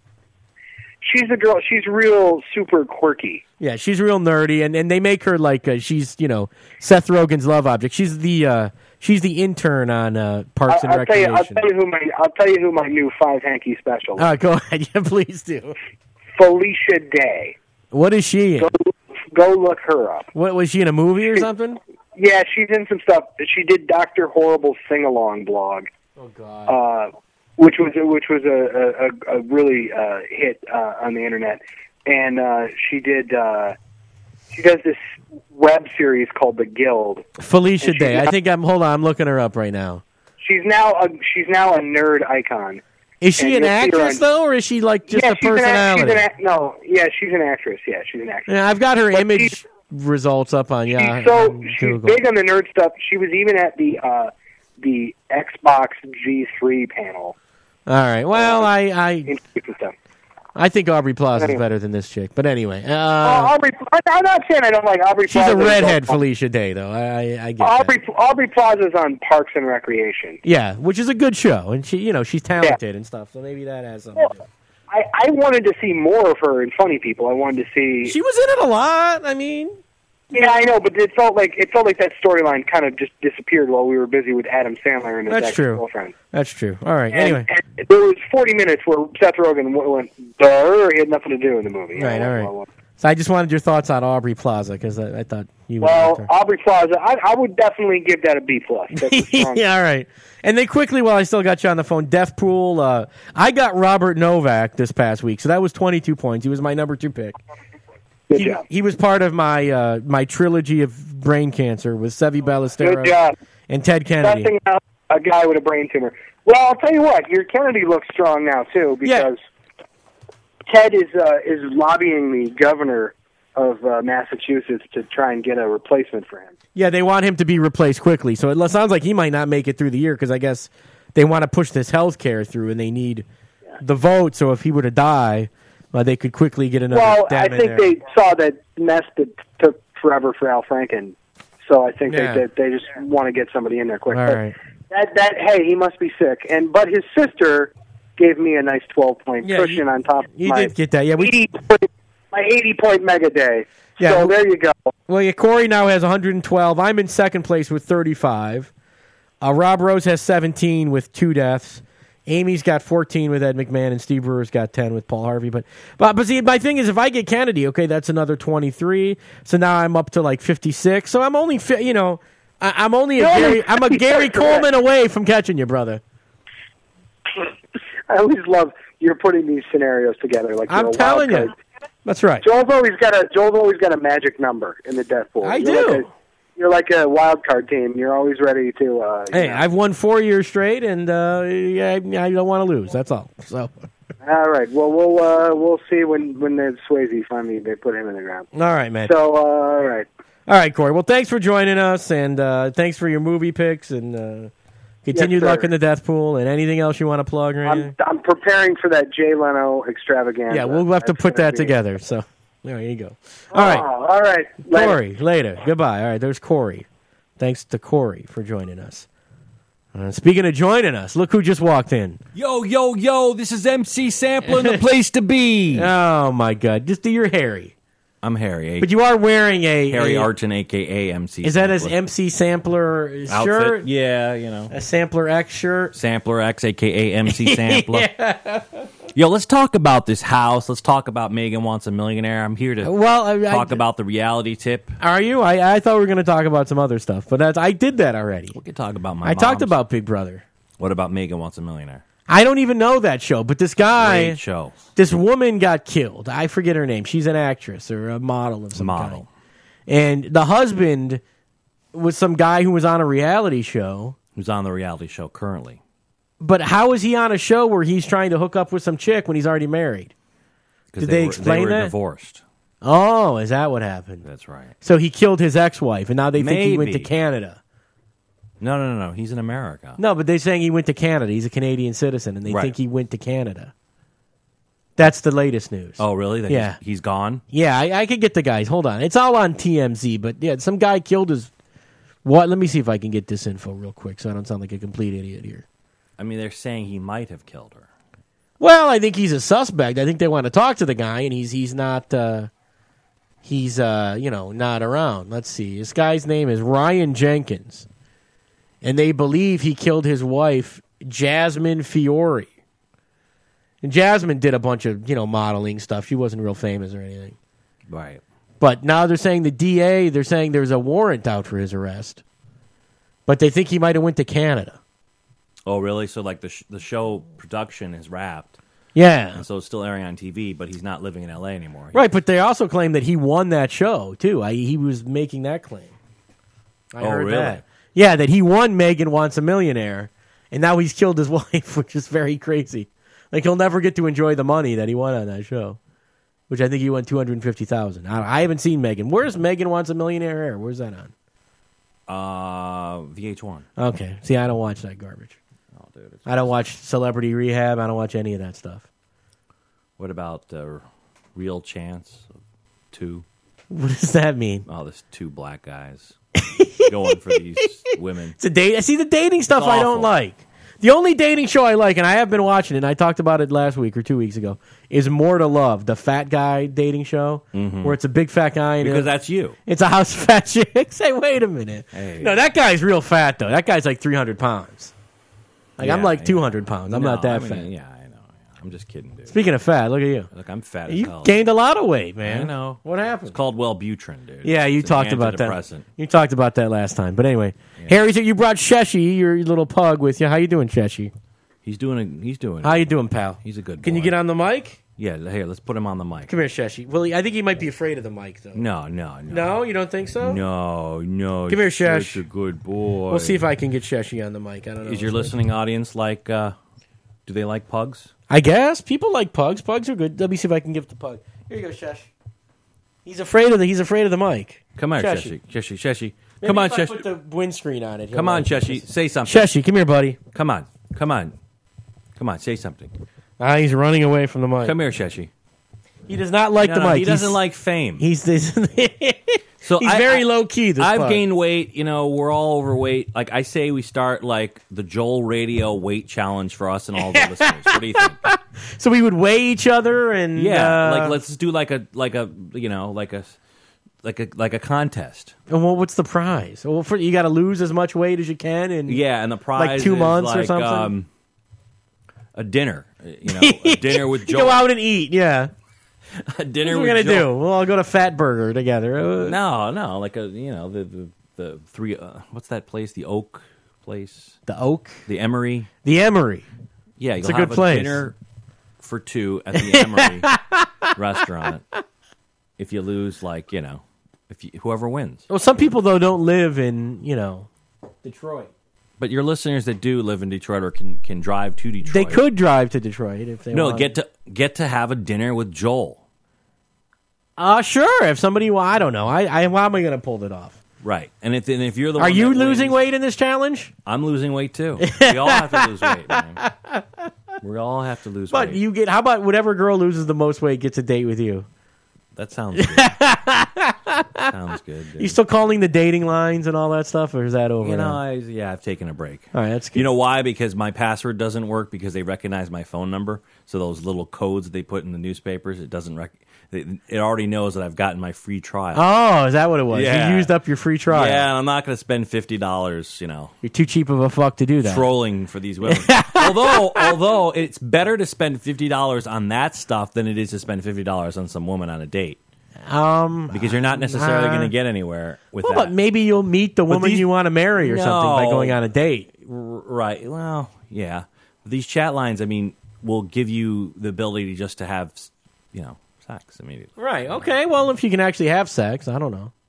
she's a girl. She's real super quirky. Yeah, she's real nerdy, and, and they make her like uh, she's you know Seth Rogen's love object. She's the uh, she's the intern on uh, Parks and I'll tell you. Recreation. I'll tell you who my. I'll tell you who my new five hanky special is. Uh, go ahead, yeah, please do. Felicia Day. What is she in? Go, go look her up. What was she in a movie or something? Yeah, she's in some stuff. She did Doctor Horrible's sing along blog. Oh God. Uh, which was which was a a, a really uh, hit uh, on the internet, and uh, she did uh, she does this web series called The Guild. Felicia and Day. she's I now- think I'm. Hold on, I'm looking her up right now. She's now a she's now a nerd icon. Is she And an you'll see her actress on- though, or is she like just yeah, a she's an, act- personality? she's an act- no, yeah, she's an actress. Yeah, she's an actress. Yeah, I've got her But image she's- results up on yeah. She's so on she's Google. big on the nerd stuff. She was even at the uh, the Xbox G three panel. All right. Well, I I, Introducing stuff. I think Aubrey Plaza is Anyway. better than this chick. But anyway, uh, Uh, Aubrey, I- I'm not saying I don't like Aubrey. she's Plaza. a redhead, Felicia Day, though. I I, I get Aubrey that. Aubrey Plaza's on Parks and Recreation. Yeah, which is a good show, and she you know she's talented and stuff. So maybe that has something. to do. I, I wanted to see more of her in Funny People. I wanted to see. She was in it a lot. I mean, Yeah, I know, but it felt like it felt like that storyline kind of just disappeared while we were busy with Adam Sandler and his That's true. ex-girlfriend. that's true. All right. And, Anyway, and there was forty minutes where Seth Rogen w- went, "Duh," he had nothing to do in the movie. right. I- All I- right. So I just wanted your thoughts on Aubrey Plaza because I, I thought you. would Well, like her. Aubrey Plaza, I, I would definitely give that a B plus. That's a strong. yeah, all right. And then quickly, while I still got you on the phone, Deathpool. Uh, I got Robert Novak this past week, so that was twenty-two points. He was my number two pick. Good He, job. he was part of my uh, my trilogy of brain cancer with Sevi Ballesteros Good job. and Ted Kennedy. Testing out a guy with a brain tumor. Well, I'll tell you what, your Kennedy looks strong now too because Ted is uh, is lobbying the governor of uh, Massachusetts to try and get a replacement for him. Yeah, they want him to be replaced quickly. So it sounds like he might not make it through the year because I guess they want to push this health care through and they need the vote. So if he were to die, uh, they could quickly get another Well, I Dem in think there. they saw that mess that took forever for Al Franken, so I think Yeah. they, they they just want to get somebody in there quick. All But right. That that hey, he must be sick. And but his sister gave me a nice twelve point Yeah, cushion you- on top of You my did get that. Yeah, we, eighty point, my eighty point mega day. Yeah, so we- there you go. well, yeah, Corey now has one hundred twelve. I'm in second place with thirty-five. Uh, Rob Rose has seventeen with two deaths. Amy's got fourteen with Ed McMahon, and Steve Brewer's got ten with Paul Harvey. But, but, but see, my thing is, if I get Kennedy, okay, that's another twenty-three. So now I'm up to like fifty-six. So I'm only, fi- you know, I, I'm only a You're only Gary, I'm a Gary fifty-six, correct. Coleman away from catching you, brother. I always love you're putting these scenarios together. Like I'm you're a telling wild you. card. That's right. Joel's always got a Joel's always got a magic number in the death pool. I You're do. Like a, you're like a wild card team. You're always ready to. Uh, you Hey, know. I've won four years straight, and uh, yeah, I don't want to lose. That's all. So, All right. Well, we'll uh, we'll see when when the Swayze finally they put him in the ground. all right, man. So uh, all right. All right, Corey. Well, thanks for joining us, and uh, thanks for your movie picks, and uh, continued Yes, sir. luck in the death pool. And anything else you want to plug or anything? I'm I'm preparing for that Jay Leno extravaganza. Yeah, we'll have to That's put gonna that be- together. So there you go. All right, Oh, all right. Later. Corey. Later. Goodbye. All right, there's Corey. Thanks to Corey for joining us. Uh, speaking of joining us, look who just walked in. Yo, yo, yo, this is M C Sampler in the place to be. Oh my God! Just do your Harry. I'm Harry. But you are wearing a Harry a, Arton, a k a. M C Is that his Sampler. M C Sampler Outfit? shirt? Yeah, you know. A Sampler X shirt? Sampler X, a k a. M C Sampler. Yo, let's talk about this house. Let's talk about Megan Wants a Millionaire. I'm here to Well, I, talk I, about the reality tip. Are you? I, I thought we were going to talk about some other stuff, but that's, I did that already. We could talk about my I talked moms. about Big Brother. What about Megan Wants a Millionaire? I don't even know that show, but this guy, Great show. this woman got killed. I forget her name. She's an actress or a model of some Model. kind. And the husband was some guy who was on a reality show. Who's on the reality show currently. But how is he on a show where he's trying to hook up with some chick when he's already married? Did they, they were, explain they were that? divorced. Oh, is that what happened? That's right. So he killed his ex-wife, and now they think he went to Maybe. Canada. No, no, no, no. He's in America. No, but they're saying he went to Canada. He's a Canadian citizen, and they Right. think he went to Canada. That's the latest news. Oh, really? That Yeah. He's, he's gone? Yeah, I, I could get the guys. Hold on. It's all on T M Z, but yeah, some guy killed his... What? Let me see if I can get this info real quick so I don't sound like a complete idiot here. I mean, they're saying he might have killed her. Well, I think he's a suspect. I think they want to talk to the guy, and he's he's not... Uh, he's, uh, you know, not around. Let's see. This guy's name is Ryan Jenkins. And they believe he killed his wife, Jasmine Fiore. And Jasmine did a bunch of, you know, modeling stuff. She wasn't real famous or anything. Right. But now they're saying the D A, they're saying there's a warrant out for his arrest. But they think he might have went to Canada. Oh, really? So, like, the sh- the show production is wrapped. Yeah. And so it's still airing on T V, but he's not living in L A anymore. Right, but they also claim that he won that show, too. I, he was making that claim. I Oh, heard really? that. Yeah, that he won Megan Wants a Millionaire, and now he's killed his wife, which is very crazy. Like, he'll never get to enjoy the money that he won on that show, which I think he won two hundred fifty thousand dollars. I, I haven't seen Megan. Where's Megan Wants a Millionaire air? Where's that on? Uh, V H one. Okay. See, I don't watch that garbage. Oh, dude. It's I don't watch Celebrity Rehab. I don't watch any of that stuff. What about uh, Real Chance of Two? What does that mean? Oh, there's two black guys going for these women. It's a date. See, the dating stuff It's I don't awful. like. The only dating show I like, and I have been watching it, and I talked about it last week or two weeks ago, is More to Love, the fat guy dating show, where it's a big fat guy. And Because it- that's you. It's a house of fat chicks. Say, wait a minute. Hey. No, that guy's real fat, though. That guy's like three hundred pounds. Like, I'm Yeah, like yeah. two hundred pounds. I'm No, not that I mean, fat. Yeah, I know. I'm just kidding, dude. Speaking of fat, look at you. Look, I'm fat as You hell. gained a lot of weight, man. I know. What happened? It's called Wellbutrin, dude. Yeah, you It's an talked about that. antidepressant. You talked about that last time. But anyway, Harry, so you brought Sheshi, your little pug, with you. How you doing, Sheshi? He's doing. A, he's doing. How you doing, pal? He's a good. Can you boy. get on the mic? Yeah, here. Let's put him on the mic. Come here, Sheshi. Well, I think he might be afraid of the mic, though. No, no, no. No, you don't think so? No, no. Come here, he's such Shesh. a good boy. We'll see if I can get Sheshi on the mic. I don't know. Is your listening audience like? Uh, do they like pugs? I guess people like pugs. Pugs are good. Let me see if I can give the pug. Here you go, Shesh. He's afraid of the. He's afraid of the mic. Come here, Sheshi. Sheshi. Sheshi, Sheshi. Maybe Come on, if I Sheshi. Put the windscreen on it. Come he'll on, like it. Sheshi. Say something. Sheshi, come here, buddy. Come on. Come on. Come on. Say something. Ah, he's running away from the mic. Come here, Sheshi. He does not like No, the no, mic. he doesn't He's- like fame. He's this. So he's I- very I- low key. This I've pug. gained weight. You know, we're all overweight. Like I say, we start like the Joel Radio weight challenge for us and all the listeners. What do you think? So we would weigh each other and Yeah, uh, like let's do like a like a you know like a like a like a contest. And well, what's the prize? Well, for, you got to lose as much weight as you can, and Yeah, and the prize like two is months or like, something. Um, a dinner. You know, a dinner with you Joel. go out and eat. Yeah, a dinner what are we with gonna Joel. do? We'll all go to Fat Burger together. Uh, No, no, like a you know the the, the three. Uh, what's that place? The Oak place. The Oak, The Emery. the Emery. Yeah, It's you'll a have good place. dinner for two at the Emery restaurant. If you lose, like you know, if you, whoever wins. Well, some people though don't live in you know Detroit. But your listeners that do live in Detroit or can can drive to Detroit, They could drive to Detroit if they no want. get to get to have a dinner with Joel. Uh sure. If somebody, well, I don't know. I, I how am I going to pull it off? Right, and if and if you're the Are one you that losing wins, weight in this challenge? I'm losing weight too. We all have to lose weight. Man. We all have to lose But weight. you get. How about whatever girl loses the most weight gets a date with you? That sounds good. Sounds good. Dude. You still calling the dating lines and all that stuff, or is that over? You know, now? I, yeah, I've taken a break. All right, that's good. You know why? Because my password doesn't work because they recognize my phone number. So those little codes that they put in the newspapers, it doesn't. Rec- it, it already knows that I've gotten my free trial. Oh, is that what it was? Yeah. You used up your free trial. Yeah, and I'm not going to spend fifty dollars. You know, You're too cheap of a fuck to do that. trolling for these women. although, although it's better to spend fifty dollars on that stuff than it is to spend fifty dollars on some woman on a date. Um, Because you're not necessarily uh, going to get anywhere with well, that. but maybe you'll meet the woman these- you want to marry or something by No. going on a date. R- right. Well, yeah. These chat lines, I mean, will give you the ability just to have, you know, sex immediately. Right. Okay. Well, if you can actually have sex, I don't know.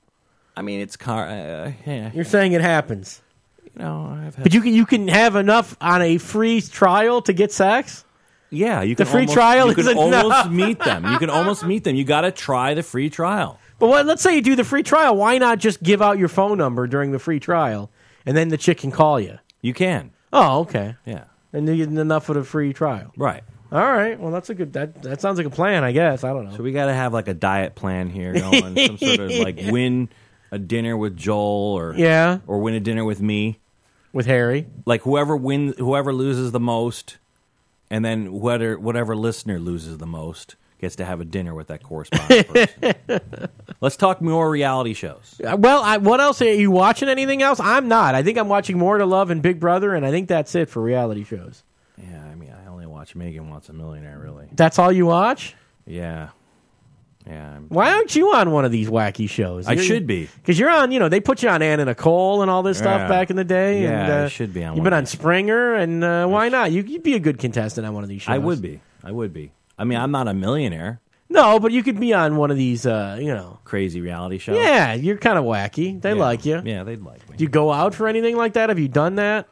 I mean, it's car. Uh, yeah, You're saying it happens. you know, I've had, But you can you can have enough on a free trial to get sex? yeah, you The can free almost, trial You can is almost enough. meet them. You can almost meet them. You got to try the free trial. But what, let's say you do the free trial. Why not just give out your phone number during the free trial, and then the chick can call you? You can. Oh, okay. Yeah. And you get enough of the free trial. Right. All right. Well, that's a good. That that sounds like a plan. I guess. I don't know. So we got to have like a diet plan here going. Some sort of like win a dinner with Joel or Yeah. or win a dinner with me. With Harry. Like whoever wins, whoever loses the most, and then whatever whatever listener loses the most gets to have a dinner with that corresponding person. Let's talk more reality shows. Uh, Well, I, what else are you watching? Anything else? I'm not. I think I'm watching More to Love and Big Brother, and I think that's it for reality shows. Yeah, I mean, I only watch Megan Wants a Millionaire, really. That's all you watch? Yeah, yeah. I'm, Why aren't you on one of these wacky shows? I should be. Because you're on, you know, they put you on Anna Nicole and all this stuff Yeah. back in the day. Yeah, and, uh, I should be on You've one been of on these. Springer, and uh, why not? You, you'd be a good contestant on one of these shows. I would be. I would be. I mean, I'm not a millionaire. No, but you could be on one of these, uh, you know. Crazy reality shows. Yeah, you're kind of wacky. They Yeah. like you. Yeah, they'd like me. Do you go out for anything like that? Have you done that?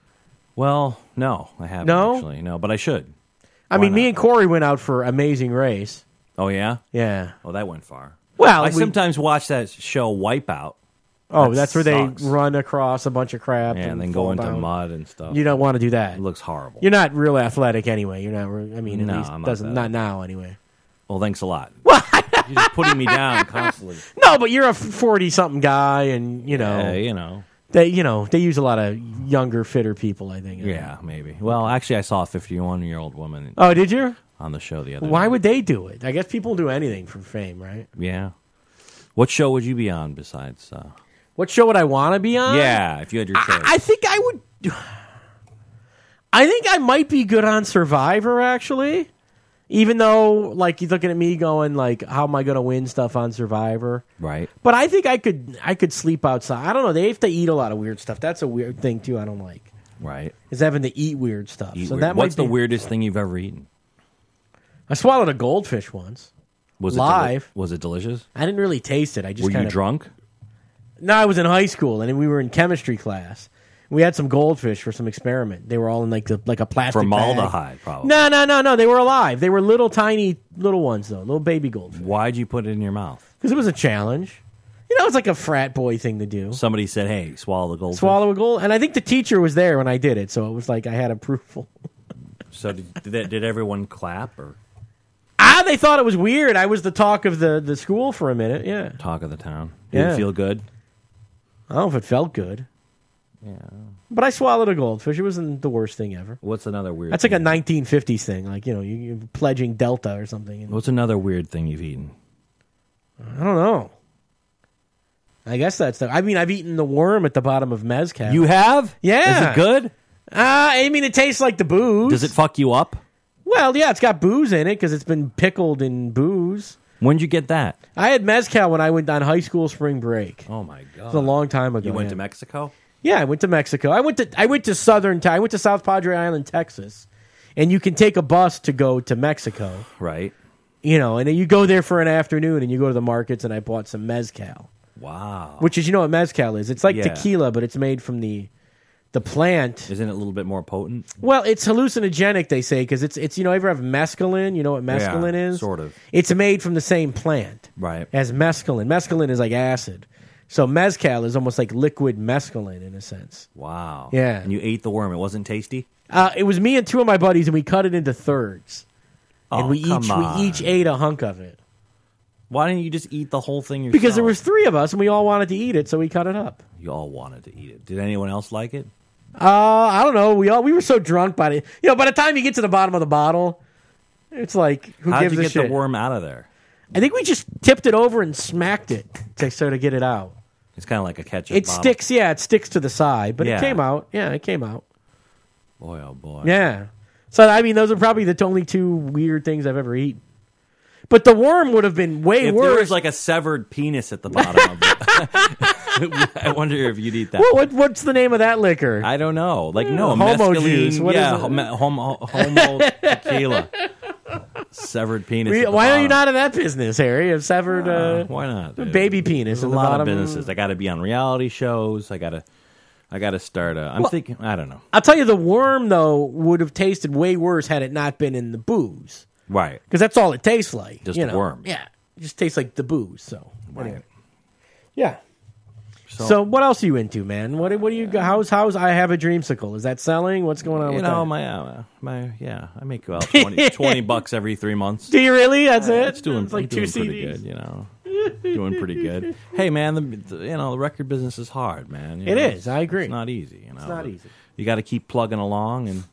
Well, no, I haven't No? actually. No, but I should. I Why mean, me not? and Corey went out for Amazing Race. Oh yeah. Yeah. Oh, that went far. Well, I we- sometimes watch that show Wipeout. Oh, That that's where sucks. they run across a bunch of crap Yeah, and, and then fall go into down. mud and stuff. You don't want to do that. It looks horrible. You're not real athletic anyway. You're not. re- I mean, at No, least I'm not doesn't that. not now anyway. Well, thanks a lot. You're just putting me down constantly. No, but you're a forty-something guy, and you know Yeah, you know. they you know they use a lot of younger, fitter people. I think. Yeah, maybe. Well, actually, I saw a fifty-one-year-old woman Oh, did you? on the show the other Why day. would they do it? I guess people do anything for fame, right? Yeah. What show would you be on besides? Uh, What show would I want to be on? yeah, if you had your choice. I, I think I would. I think I might be good on Survivor, actually. Even though, like, you're looking at me going, like, how am I going to win stuff on Survivor? right. But I think I could. I could sleep outside. I don't know. They have to eat a lot of weird stuff. That's a weird thing too. I don't like Right. is having to eat weird stuff. Eat so weird. that What's might the be, weirdest thing you've ever eaten? I swallowed a goldfish once. Was Live. It deli- was it delicious? I didn't really taste it. I just Were kind you of drunk? No, I was in high school and we were in chemistry class. We had some goldfish for some experiment. They were all in like the like a plastic bag. Formaldehyde, probably. No, no, no, no. They were alive. They were little, tiny, little ones though, little baby goldfish. Why'd you put it in your mouth? Because it was a challenge. You know, it's like a frat boy thing to do. Somebody said, "Hey, swallow the goldfish." Swallow a gold, and I think the teacher was there when I did it, so it was like I had approval. So did, did, that- did everyone clap or Ah, they thought it was weird. I was the talk of the, the school for a minute. Yeah, talk of the town? Did Yeah. it feel good? I don't know if it felt good, Yeah. but I swallowed a goldfish. It wasn't the worst thing ever. What's another weird? That's like a thing? nineteen fifties thing, like you know, you, you're pledging Delta or something. What's another weird thing you've eaten? I don't know. I guess that's the. I mean, I've eaten the worm at the bottom of mezcal. You have? Yeah. Is it good? Uh, I mean, it tastes like the booze. Does it fuck you up? Well, yeah, it's got booze in it because it's been pickled in booze. When'd you get that? I had mezcal when I went on high school spring break. Oh my It god! was a long time ago. You went yeah. to Mexico? Yeah, I went to Mexico. I went to I went to southern. I went to South Padre Island, Texas, and you can take a bus to go to Mexico. Right. You know, and then you go there for an afternoon, and you go to the markets, and I bought some mezcal, Wow. which is you know what mezcal is. It's like Yeah. tequila, but it's made from the the plant. Isn't it a little bit more potent? Well, it's hallucinogenic, they say, because it's it's you know ever have mescaline? You know what mescaline Yeah, is? sort of. It's made from the same plant. Right. As mescaline. Mescaline is like acid. So mezcal is almost like liquid mescaline in a sense. Wow. Yeah. And you ate the worm. It wasn't tasty? Uh, it was me and two of my buddies, and we cut it into thirds, and Oh, we come each on. we each ate a hunk of it Why didn't you just eat the whole thing yourself? because there was three of us, and we all wanted to eat it, so we cut it up. You all wanted to eat it. Did anyone else like it? Uh, I don't know. We all we were so drunk by it. You know, by the time you get to the bottom of the bottle, it's like who How gives did you a get shit? the worm out of there? I think we just tipped it over and smacked it to sort of get it out. It's kind of like a ketchup It bottle. sticks, yeah, it sticks to the side, but Yeah. it came out. Yeah, it came out. Boy, oh boy. Yeah. So I mean, those are probably the only two weird things I've ever eaten. But the worm would have been way If worse. there was like a severed penis at the bottom of it, I wonder if you'd eat that. Well, what, what's the name of that liquor? I don't know. Like, no, Homo mescaline. juice. What yeah, is it? homo, homo, homo tequila. severed penis. We- at the why are bottom. you not in that business, Harry? Of severed uh, Uh, why not? dude? baby penis There's a in the lot bottom. of businesses. I got to be on reality shows. I got to. I got to start. A, I'm Well- thinking. I don't know. I'll tell you, the worm though would have tasted way worse had it not been in the booze, Right. because that's all it tastes like. Just you a know? worm. Yeah, it just tastes like the booze. So Right. anyway. Yeah. So, So, what else are you into, man? What what do you how's how's I Have a Dreamsicle? Is that selling? What's going on you with know, that? my uh, my yeah, I make about twenty, twenty bucks every three months. Do you really? That's it. It's doing, It's like doing two pretty C Ds. good, you know. Doing pretty good. Hey, man, the, the you know the record business is hard, man. You It know, is, I agree. It's not easy. You know, It's not easy. You got to keep plugging along. And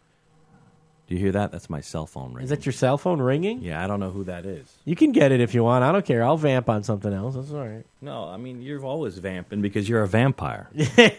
do you hear that? That's my cell phone ringing. Is that your cell phone ringing? Yeah, I don't know who that is. You can get it if you want. I don't care. I'll vamp on something else. That's all right. No, I mean you're always vamping because you're a vampire.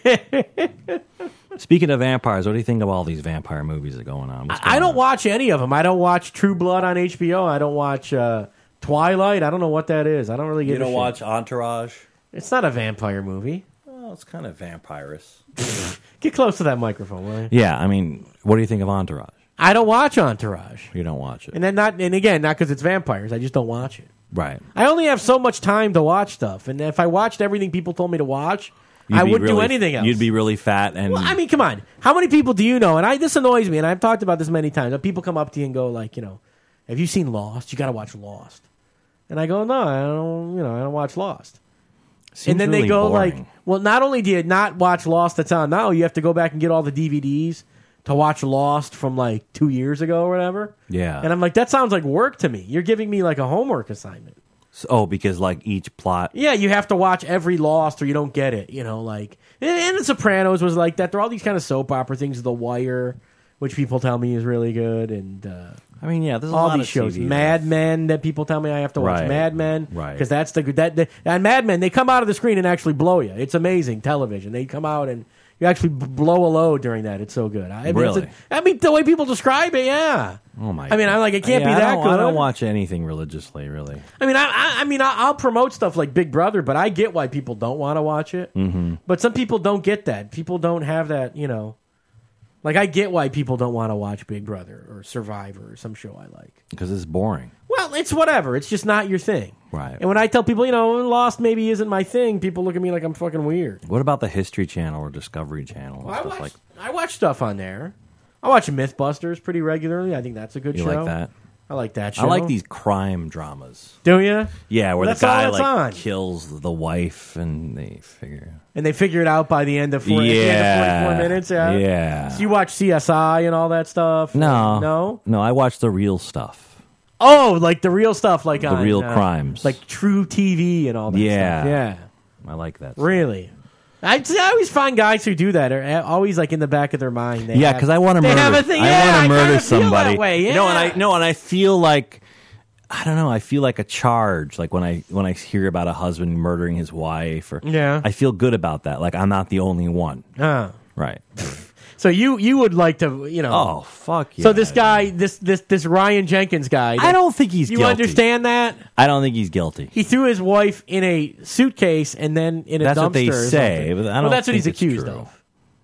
Speaking of vampires, what do you think of all these vampire movies that are going on? What's I going don't on? watch any of them. I don't watch True Blood on H B O. I don't watch uh, Twilight. I don't know what that is. I don't really get. You don't watch Entourage? It's not a vampire movie. Well, it's kind of vampirous. Get close to that microphone, will you? Yeah, I mean, what do you think of Entourage? I don't watch Entourage, You don't watch it, and then not. And again, not because it's vampires. I just don't watch it. right? I only have so much time to watch stuff, and if I watched everything people told me to watch, You'd I be wouldn't do really- anything else. You'd be really fat and. Well, I mean, come on. How many people do you know? And I this annoys me, and I've talked about this many times. But people come up to you and go like, you know, have you seen Lost? You got to watch Lost. And I go, no, I don't. You know, I don't watch Lost. Seems and then really they go boring. like, well, not only do you not watch Lost that's on now, you have to go back and get all the D V Ds to watch Lost from like two years ago or whatever. Yeah. And I'm like, that sounds like work to me. You're giving me like a homework assignment. So- oh, because like each plot. Yeah, you have to watch every Lost or you don't get it. You know, like and, and The Sopranos was like that. There are all these kind of soap opera things. The Wire, which people tell me is really good, and uh, I mean, yeah, there's a all lot these of shows. T V Mad Men that people tell me I have to watch. Right. Mad Men, Right. Because that's the that, that and Mad Men. They come out of the screen and actually blow you. It's amazing television. They come out and you actually b- blow a load during that. It's so good. I mean, Really? it's a, I mean, the way people describe it, yeah. Oh my! I mean, I'm like, it can't Yeah, be I that don't- good. I don't watch anything religiously, really. I mean, I, I, I mean, I, I'll promote stuff like Big Brother, but I get why people don't want to watch it. Mm-hmm. But some people don't get that. People don't have that, you know. Like, I get why people don't want to watch Big Brother or Survivor or some show I like. Because it's boring. Well, it's whatever. It's just not your thing. Right. And when I tell people, you know, Lost maybe isn't my thing, people look at me like I'm fucking weird. What about the History Channel or Discovery Channel and Well, I, stuff watch, like? I watch stuff on there. I watch Mythbusters pretty regularly. I think that's a good You show. like that? I like that show. I like these crime dramas. Do you? Yeah, where Well, the that's all guy that's like on. kills the wife and they figure. And they figure it out by the end of, four, Yeah. at the end of forty-four minutes. Yeah. Yeah. So you watch C S I and all that stuff? No, No? no. I watch the real stuff. Oh, like the real stuff, like The on, real uh, crimes. like True T V and all that Yeah. stuff. Yeah. I like that. Really? I, I always find guys who do that are always like in the back of their mind. They Yeah, have- because I want to they murder. have a thing. I Yeah, want to murder kinda feel somebody. that way, You know, and yeah. I no, and I feel like I don't know. I feel like a charge. Like when I when I hear about a husband murdering his wife, or Yeah. I feel good about that. Like I'm not the only one. Oh. Right. So you you would like to, you know. Oh fuck yeah. So this guy, this this this Ryan Jenkins guy. I don't think he's You guilty. understand that? I don't think he's guilty. He threw his wife in a suitcase and then in a That's dumpster. what they or say, something. but I don't well, that's what think he's it's accused true. of.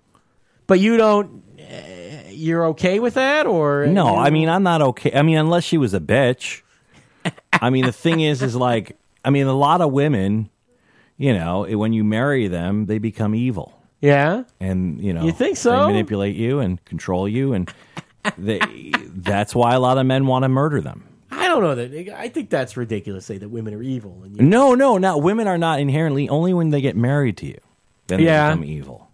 But you don't. Uh, you're okay with that, or No, you- I mean I'm not okay. I mean unless she was a bitch. I mean the thing is, is like I mean a lot of women, you know, when you marry them, they become evil. yeah. And you know, You think so? They manipulate you and control you, and they, that's why a lot of men want to murder them. I don't know that. I think that's ridiculous. To say that women are evil. And you, No, no, not women are not inherently. Only when they get married to you, then they Yeah. become evil.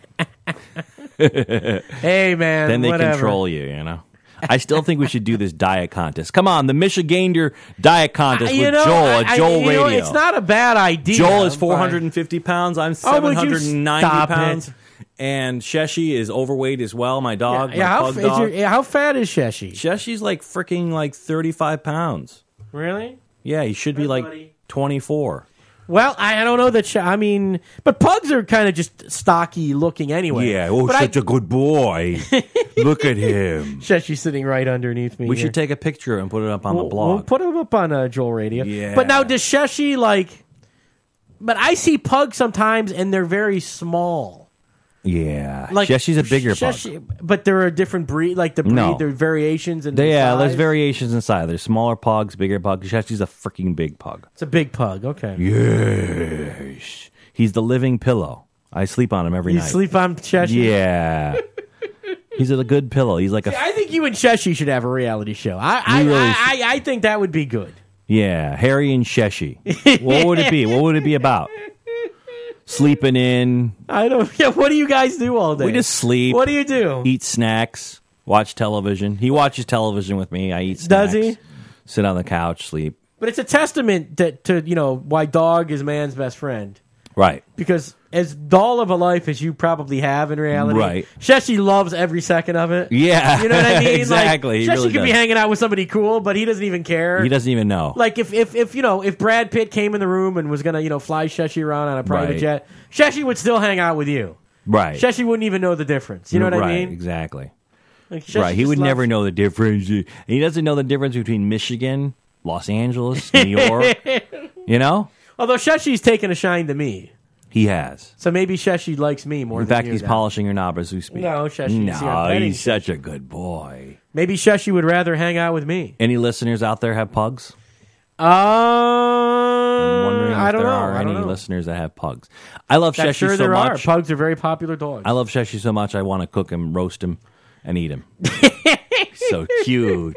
hey man, Then they whatever. control you. You know. I still think we should do this diet contest. Come on, the Michigander diet contest Uh, you with know, Joel I- at I- Joel you know, Radio. it's not a bad idea. Joel is but- four hundred fifty pounds. I'm Oh, would you seven hundred ninety stop pounds. it? And Sheshi is overweight as well. My dog, Yeah, my how, pug is dog. your- yeah, how fat is Sheshi? Sheshi's like freaking like thirty-five pounds. Really? Yeah, he should be Good like buddy. twenty-four. Well, I, I don't know that. Sh- I mean, but pugs are kind of just stocky looking anyway. Yeah, oh, but such I, a good boy. Look at him. Sheshi's sitting right underneath me. We here. should take a picture and put it up on We'll, the blog. we'll put him up on uh, Joel Radio. Yeah. But now, does Sheshi like? But I see pugs sometimes, and they're very small. Yeah, Like Sheshy's a bigger pug. Sheshy, but there are different breed, like the breed. No. There are variations in. They, yeah, size. there's variations in size. There's smaller pugs, bigger pugs. Sheshy's a freaking big pug. It's a big pug. Okay. Yes, he's the living pillow. I sleep on him every You night. sleep on Sheshy? Yeah, he's a good pillow. He's like a See, I think you and Sheshy should have a reality show. I I, We really I, I I think that would be good. yeah, Harry and Sheshy. What would it be? What would it be about? Sleeping in. I don't. Yeah. What do you guys do all day? We just sleep. What do you do? Eat snacks. Watch television. He watches television with me. I eat Does snacks. he? Sit on the couch, sleep. But it's a testament that to you know why dog is man's best friend. Right. Because as dull of a life as you probably have in reality, Right. Sheshy loves every second of it. Yeah. You know what I mean? Exactly. He Like, Sheshy really could be does. hanging out with somebody cool, but he doesn't even care. He doesn't even know. Like if, if, if you know if Brad Pitt came in the room and was gonna you know fly Sheshy around on a private Right. jet, Sheshy would still hang out with you. Right. Sheshy wouldn't even know the difference. You know what right, I mean? Exactly. Like, Sheshy Right. He just would loves- never know the difference. And he doesn't know the difference between Michigan, Los Angeles, New York. You know? Although Sheshy's taken a shine to me, He has. so maybe Sheshy likes me more. In than fact, you he's now. polishing your knob as we speak. No, Sheshy, you see, I'm No, petting he's Sheshy. such a good boy. Maybe Sheshy would rather hang out with me. Any listeners out there have pugs? Uh, I'm wondering if I don't there know. are I any don't know. listeners that have pugs. I love I'm Sheshy sure so there much. are. Pugs are very popular dogs. I love Sheshy so much, I want to cook him, roast him, and eat him. So cute.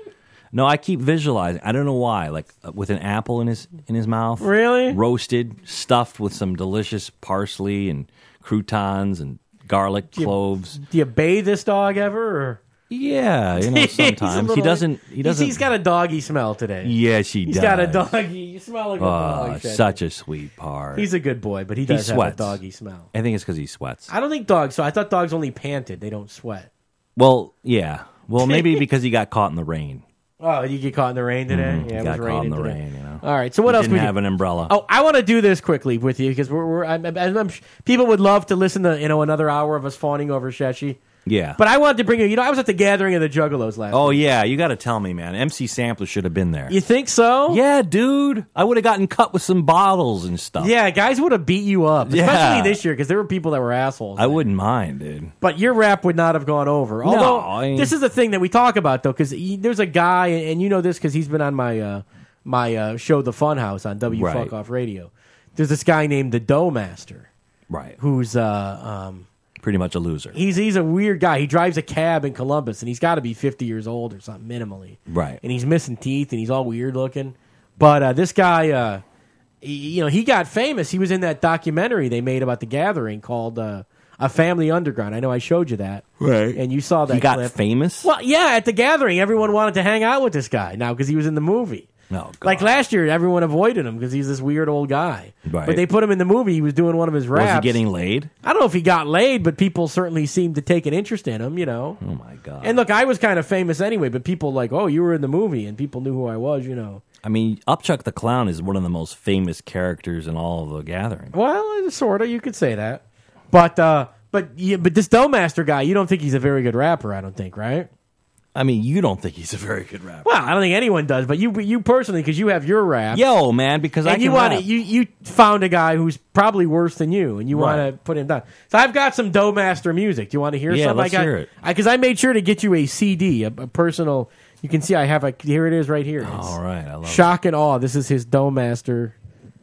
No, I keep visualizing. I don't know why. Like uh, with an apple in his in his mouth, Really? roasted, stuffed with some delicious parsley and croutons and garlic you- cloves. Do you bathe this dog ever? Or? Yeah, you know, He's a sometimes he little- doesn't. He he's- doesn't. he's got a doggy smell today. Yes, he He's does. got a doggy. You smell like a Oh, dog. Sheshy. such a sweet part. He's a good boy, but he does have a sweats. doggy smell. I think it's because he sweats. I don't think dogs. So I thought dogs only panted. They don't sweat. Well, yeah. Well, maybe because he got caught in the rain. Oh, did you get caught in the rain today? Mhm, Yeah, it got was caught raining in the today. rain, you know. All right. So what He else? didn't we do? have an umbrella. Oh, I want to do this quickly with you because we're, we're I'm, I'm, I'm, people would love to listen to you know another hour of us fawning over Sheshy. Yeah. But I wanted to bring you. You know, I was at the gathering of the Juggalos last. Oh, week. yeah. You got to tell me, man. M C Sampler should have been there. You think so? Yeah, dude. I would have gotten cut with some bottles and stuff. Yeah, guys would have beat you up, especially Yeah. this year because there were people that were assholes. I wouldn't mind, dude. But your rap would not have gone over. Although I mean- this is the thing that we talk about though, because there's a guy, and you know this because he's been on my uh, my uh, show, The Funhouse, on W Right. Fuck Off Radio. There's this guy named the Dough Master, Right. who's uh, um, Pretty much a loser. he's he's a weird guy. He drives a cab in Columbus, and he's got to be fifty years old or something minimally. Right. And he's missing teeth, and he's all weird looking. But uh, this guy, uh, he, you know, he got famous. He was in that documentary they made about the gathering called uh, "A Family Underground." I know I showed you that, Right. and you saw that. He got clip. famous? Well, yeah, at the gathering, everyone wanted to hang out with this guy now because he was in the movie. No, God. Like last year, everyone avoided him because he's this weird old guy. Right. But they put him in the movie. He was doing one of his raps. Was he getting laid? I don't know if he got laid, but people certainly seemed to take an interest in him, you know. Oh, my God. And look, I was kind of famous anyway, but people like, oh, you were in the movie, and people knew who I was, you know. I mean, Upchuck the Clown is one of the most famous characters in all of the gathering. Well, sort of, you could say that. But uh, but yeah, but this Dough Master guy, you don't think he's a very good rapper, I don't think, right? I mean, you don't think he's a very good rapper. Well, I don't think anyone does, but you you personally, because you have your rap. Yo, man, because I And can you want rap. to, you you found a guy who's probably worse than you, and you want Right. to put him down. So I've got some Dough Master music. Do you want to hear Yeah, some? let's I got, hear it. Because I, made sure to get you a C D, a, a personal. You can see I have a. Here it is, right here. It's All right, I love Shock and Awe. This is his Dough Master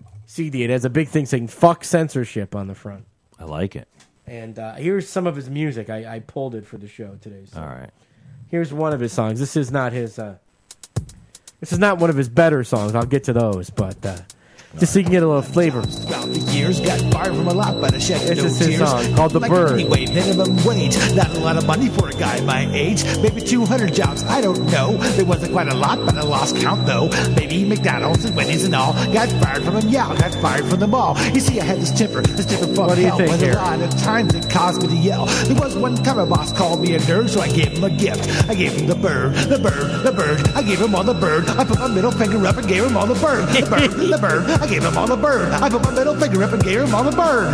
C D. It has a big thing saying "fuck censorship" on the front. it. I like it. And uh, here's some of his music. I, I pulled it for the show today. So. All right. Here's one of his songs. This is not his. Uh, this is not one of his better songs. I'll get to those, but uh, just so you can get a little flavor. Throughout the years, got fired from a lot, but I shed This no is his tears. song called The like Bird. Anyway, minimum wage, not a lot of money for a guy my age. Maybe two hundred jobs, I don't know. There wasn't quite a lot, but I lost count though. Maybe McDonald's and Wendy's and all. Got fired from them, yeah, got fired from them all. You see, I had this temper, this temper fuck What do you hell. think When here? a lot of times it caused me to yell. There was one time a boss called me a nerd, so I gave him a gift. I gave him the bird, the bird, the bird. I gave him all the bird. I put my middle finger up and gave him all the bird. The bird, the bird. I gave him all the bird. I put my middle finger up and gave him all the bird.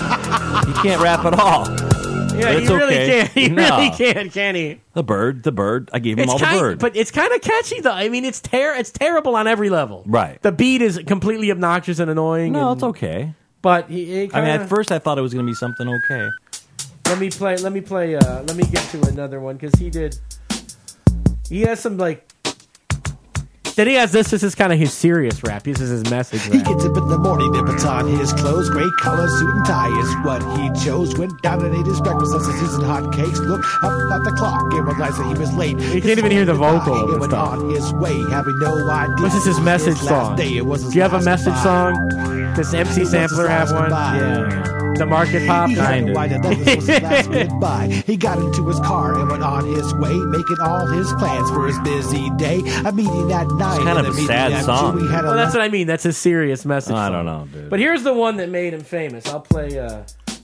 You can't rap at all. Yeah, It's he really okay. can't. He No. really can't, can he? The bird, the bird. I gave him It's all the kind, bird. but it's kind of catchy though. I mean, it's ter- it's terrible on every level. Right. The beat is completely obnoxious and annoying. no, and- it's okay. But he, he I mean, kinda- at first I thought it was going to be something okay. Let me play. Let me play. Uh, let me get to another one because he did. He has some like. Then he has this. This is kind of his serious rap. This is his message rap. He gets up in the morning and puts on his clothes. Gray collar, suit and tie is what he chose. Went down and ate his breakfast as he's using hot cakes. Looked up at the clock and realized that he was late. You can't even hear the vocal of He the went stuff. on his way, having no idea. This is his message His last song. day, it was Do his you have a last message goodbye. song? Does M C It was Sampler his have last one? goodbye. Yeah. The Market Pop He had kind no of. idea that this was his last goodbye. He got into his car and went on his way, making all his plans for his busy day. A meeting at night. It's kind and of a meeting sad at song. two. He had a Well, that's what I mean. That's a serious message. I song. don't know, dude. But here's the one that made him famous. I'll play. Uh,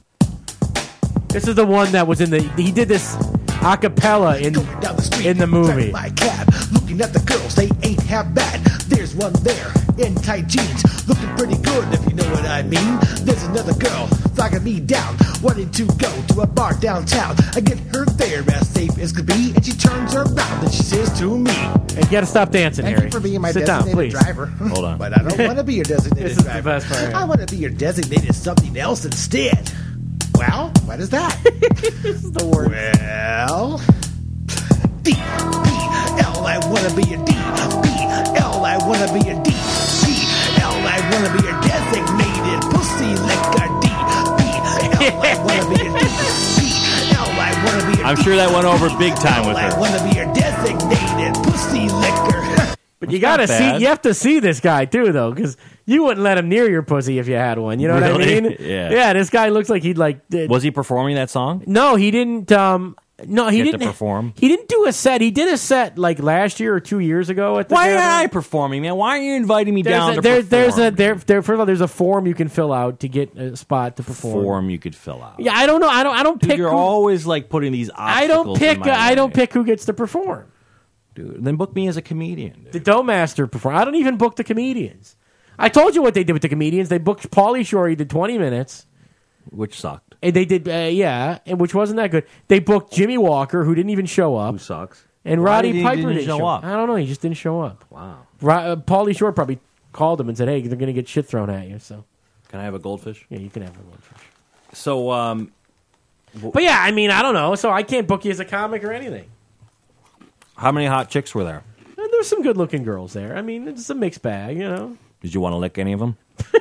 this is the one that was in the. He did this a cappella in Going down the street, in the movie. driving my cab, looking at the girls, they ain't half bad. There's one there in tight jeans, looking pretty good if you know what I mean. There's another girl flagging me down, wanting to go to a bar downtown. I get her there as safe as could be, and she turns around and she says to me, And you gotta stop dancing, "Thank Harry. you for being my Sit down, designated please. driver." Hold on. But I don't want to be your designated This is the driver. best part. I want to be your designated something else instead. Well, what is that? This is the word. Well, D, B, L, I wanna be a D. B, L, I wanna be a D. C, L, I wanna be a designated pussy licker. D, B, L, I wanna be a D. B, L, I wanna be a I'm D. sure that went over big time with L, I her. wanna be a designated pussy licker. But you gotta not see. bad. You have to see this guy too, though, because you wouldn't let him near your pussy if you had one. You know what I Really? mean? Yeah. Yeah. This guy looks like he'd like. Did, Was he performing that song? no, he didn't. Um, no, he Get to didn't perform? He didn't do a set. He did a set like last year or two years ago at the. Why am gathering. I performing, man? Why are you inviting me There's down a, to there, perform? there's a there, there. First of all, there's a form you can fill out to get a spot to perform. form you could fill out. Yeah, I don't know. I don't. I don't Dude, pick. you're who, always like putting these I obstacles don't pick. in my uh, I way. don't pick who gets to perform. Dude, then book me as a comedian. Dude. The Doughmaster perform. I don't even book the comedians. I told you what they did with the comedians. They booked Pauly Shore. He did twenty minutes. Which sucked. And they did, uh, yeah, and which wasn't that good. They booked Jimmy Walker, who didn't even show up, Who sucks? and Why Roddy did he Piper didn't didn't show show up? I don't know. He just didn't show up. Wow. Ro- uh, Pauly Shore probably called him and said, "Hey, they're going to get shit thrown at you." So Can I have a goldfish? yeah, you can have a goldfish. So, um, But yeah, I mean, I don't know. So I can't book you as a comic or anything. how many hot chicks were there? And there's some good-looking girls there. I mean, it's a mixed bag, you know. Did you want to lick any of them?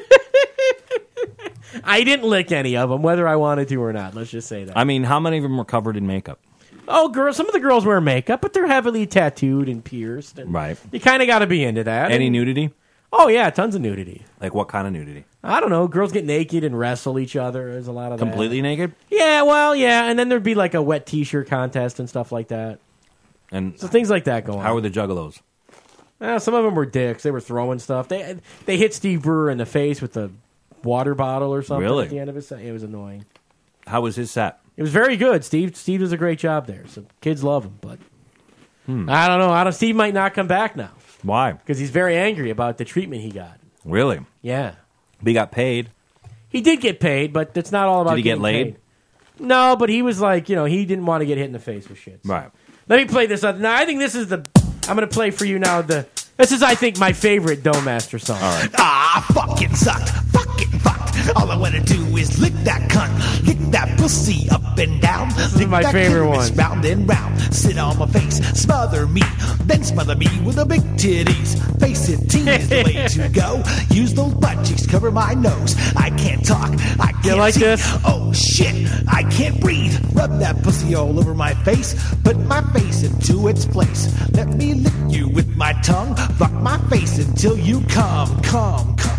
I didn't lick any of them, whether I wanted to or not. Let's just say that. I mean, how many of them were covered in makeup? Oh, girls! Some of the girls wear makeup, but they're heavily tattooed and pierced. And Right. You kind of got to be into that. Any And- nudity? Oh yeah, tons of nudity. Like what kind of nudity? I don't know. Girls get naked and wrestle each other. There's a lot of that. Completely naked? Yeah, well, yeah, and then there'd be like a wet T-shirt contest and stuff like that. And So things like that go on. how were the juggalos? Well, some of them were dicks. They were throwing stuff. They they hit Steve Brewer in the face with a water bottle or something Really? at the end of his set. It was annoying. How was his set? It was very good. Steve Steve does a great job there. So kids love him, but Hmm. I don't know. I don't. Steve might not come back now Why? because he's very angry about the treatment he got. Really? Yeah, He got paid. he did get paid, but it's not all about. Did he get getting laid? paid. No, but he was like, you know, he didn't want to get hit in the face with shit. Right. Let me play this. Up. Now, I think this is the. I'm going to play for you now. The this is, I think, my favorite Doughmaster song. All right. Ah, fucking sucked, fucking fucked. All I wanna do is lick that cunt, lick that pussy up and down. This is my favorite one. Round and round, sit on my face, smother me, then smother me with the big titties. Face it, teen is the way to go. Use those butt cheeks, cover my nose. I can't talk, I can't You like see. this? Oh shit, I can't breathe. Rub that pussy all over my face, put my face into its place. Let me lick you with my tongue, fuck my face until you come, come, come.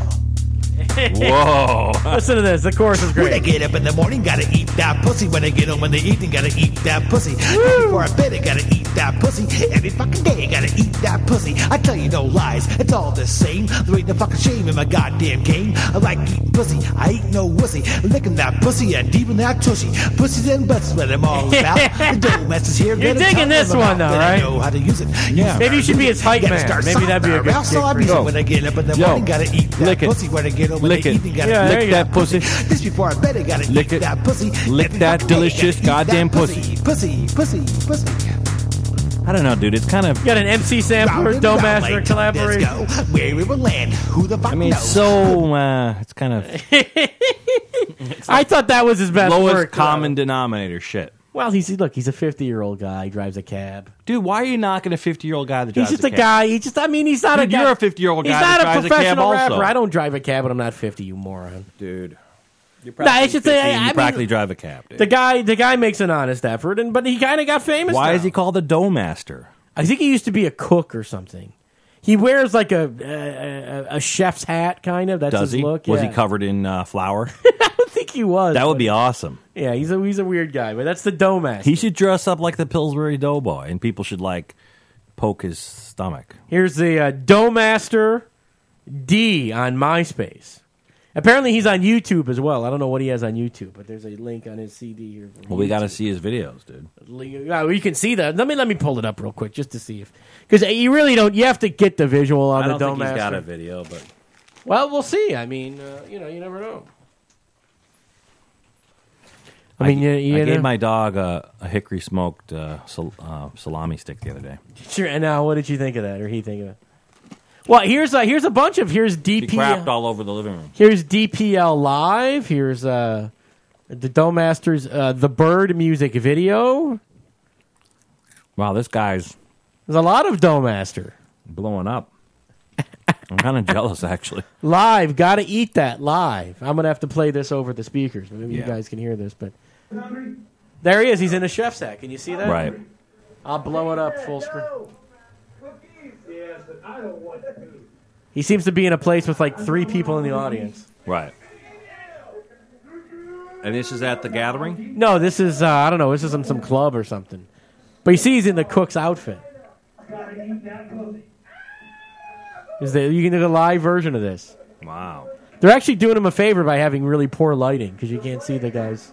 Whoa. Listen to this. The chorus is When I great. get up in the morning, gotta eat that pussy. When I get home in the evening, gotta eat that pussy. Before I bed, I gotta eat that pussy. Every fucking day, I gotta eat that pussy. I tell you no lies, it's all the same. There ain't no fucking shame in my goddamn game. I like eating pussy, I ain't no wussy. Licking that pussy and deep in that tushy. Pussies and butts, what I'm all about. The Doughmaster's here. You're gonna digging tell this them one, about though, that I right? know how to use it. Yeah. Maybe you should be his hype Gotta man. start Maybe that'd be a somewhere good else, gig so I for be you. so when I get up in the Yo. morning, gotta eat that Lick it. pussy. When I get home in Lick the it. evening, gotta Yeah, eat there Lick you that go. pussy. This before I bed, I gotta Lick eat it. that pussy. Lick Every that fucking day, delicious gotta eat that goddamn pussy. Pussy, pussy, pussy. I don't know, dude. It's kind of. You got an M C Sampler, Round and Doe round Master like collaboration. disco. Where it will land, who the fuck I mean, knows? it's so. Uh, it's kind of I thought that was his best lowest work. common though. denominator shit. Well, he's look, he's a fifty-year-old guy, drives a cab. Dude, why are you knocking a fifty-year-old guy that drives He's just a a cab? guy. He just, I mean, he's not Dude, a guy. you're a fifty-year-old He's guy not that a drives a cab professional rapper. also. I don't drive a cab, but I'm not fifty, you moron. Dude. You're No, I should say, fifty and I you mean, practically drive a cab, dude. The guy, the guy makes an honest effort, and but he kind of got famous. Why now. is he called the Dough Master? I think he used to be a cook or something. He wears like a a, a, a chef's hat, kind of. That's Does his he? look. Was yeah. he covered in uh, flour? I don't think he was. That would but- be awesome. Yeah, he's a he's a weird guy, but that's the Dough Master. He should dress up like the Pillsbury Doughboy, and people should like poke his stomach. Here's the uh, Dough Master D on MySpace. Apparently, he's on YouTube as well. I don't know what he has on YouTube, but there's a link on his C D here. for Well, we got to YouTube. see his videos, dude. Yeah, you can see that. Let me let me pull it up real quick just to see if, because you really don't. You have to get the visual on I the don't Dough think Master. he's got a video, but Well, we'll see. I mean, uh, you know, you never know. I I, mean, you, you I know, gave my dog a, a hickory smoked uh, sal- uh, salami stick the other day. sure. And now, what did you think of that, or he think of it? Well, here's a, here's a bunch of here's He D P. crapped all over the living room. Here's D P L Live. Here's uh, the Dough Master's uh, The Bird music video. Wow, this guy's There's a lot of Dough Master. blowing up. I'm kind of jealous, actually. Live, gotta eat that live. I'm gonna have to play this over the speakers. Maybe you Yeah. guys can hear this, but there he is. He's in a chef's hat. Can you see that? Right. I'll blow it up full screen. He seems to be in a place with like three people in the audience. Right. And this is at the gathering? No, this is uh, I don't know. This is in some club or something. But you see, he's in the cook's outfit. Is there? You can do a live version of this. Wow. They're actually doing him a favor by having really poor lighting because you can't see the guys.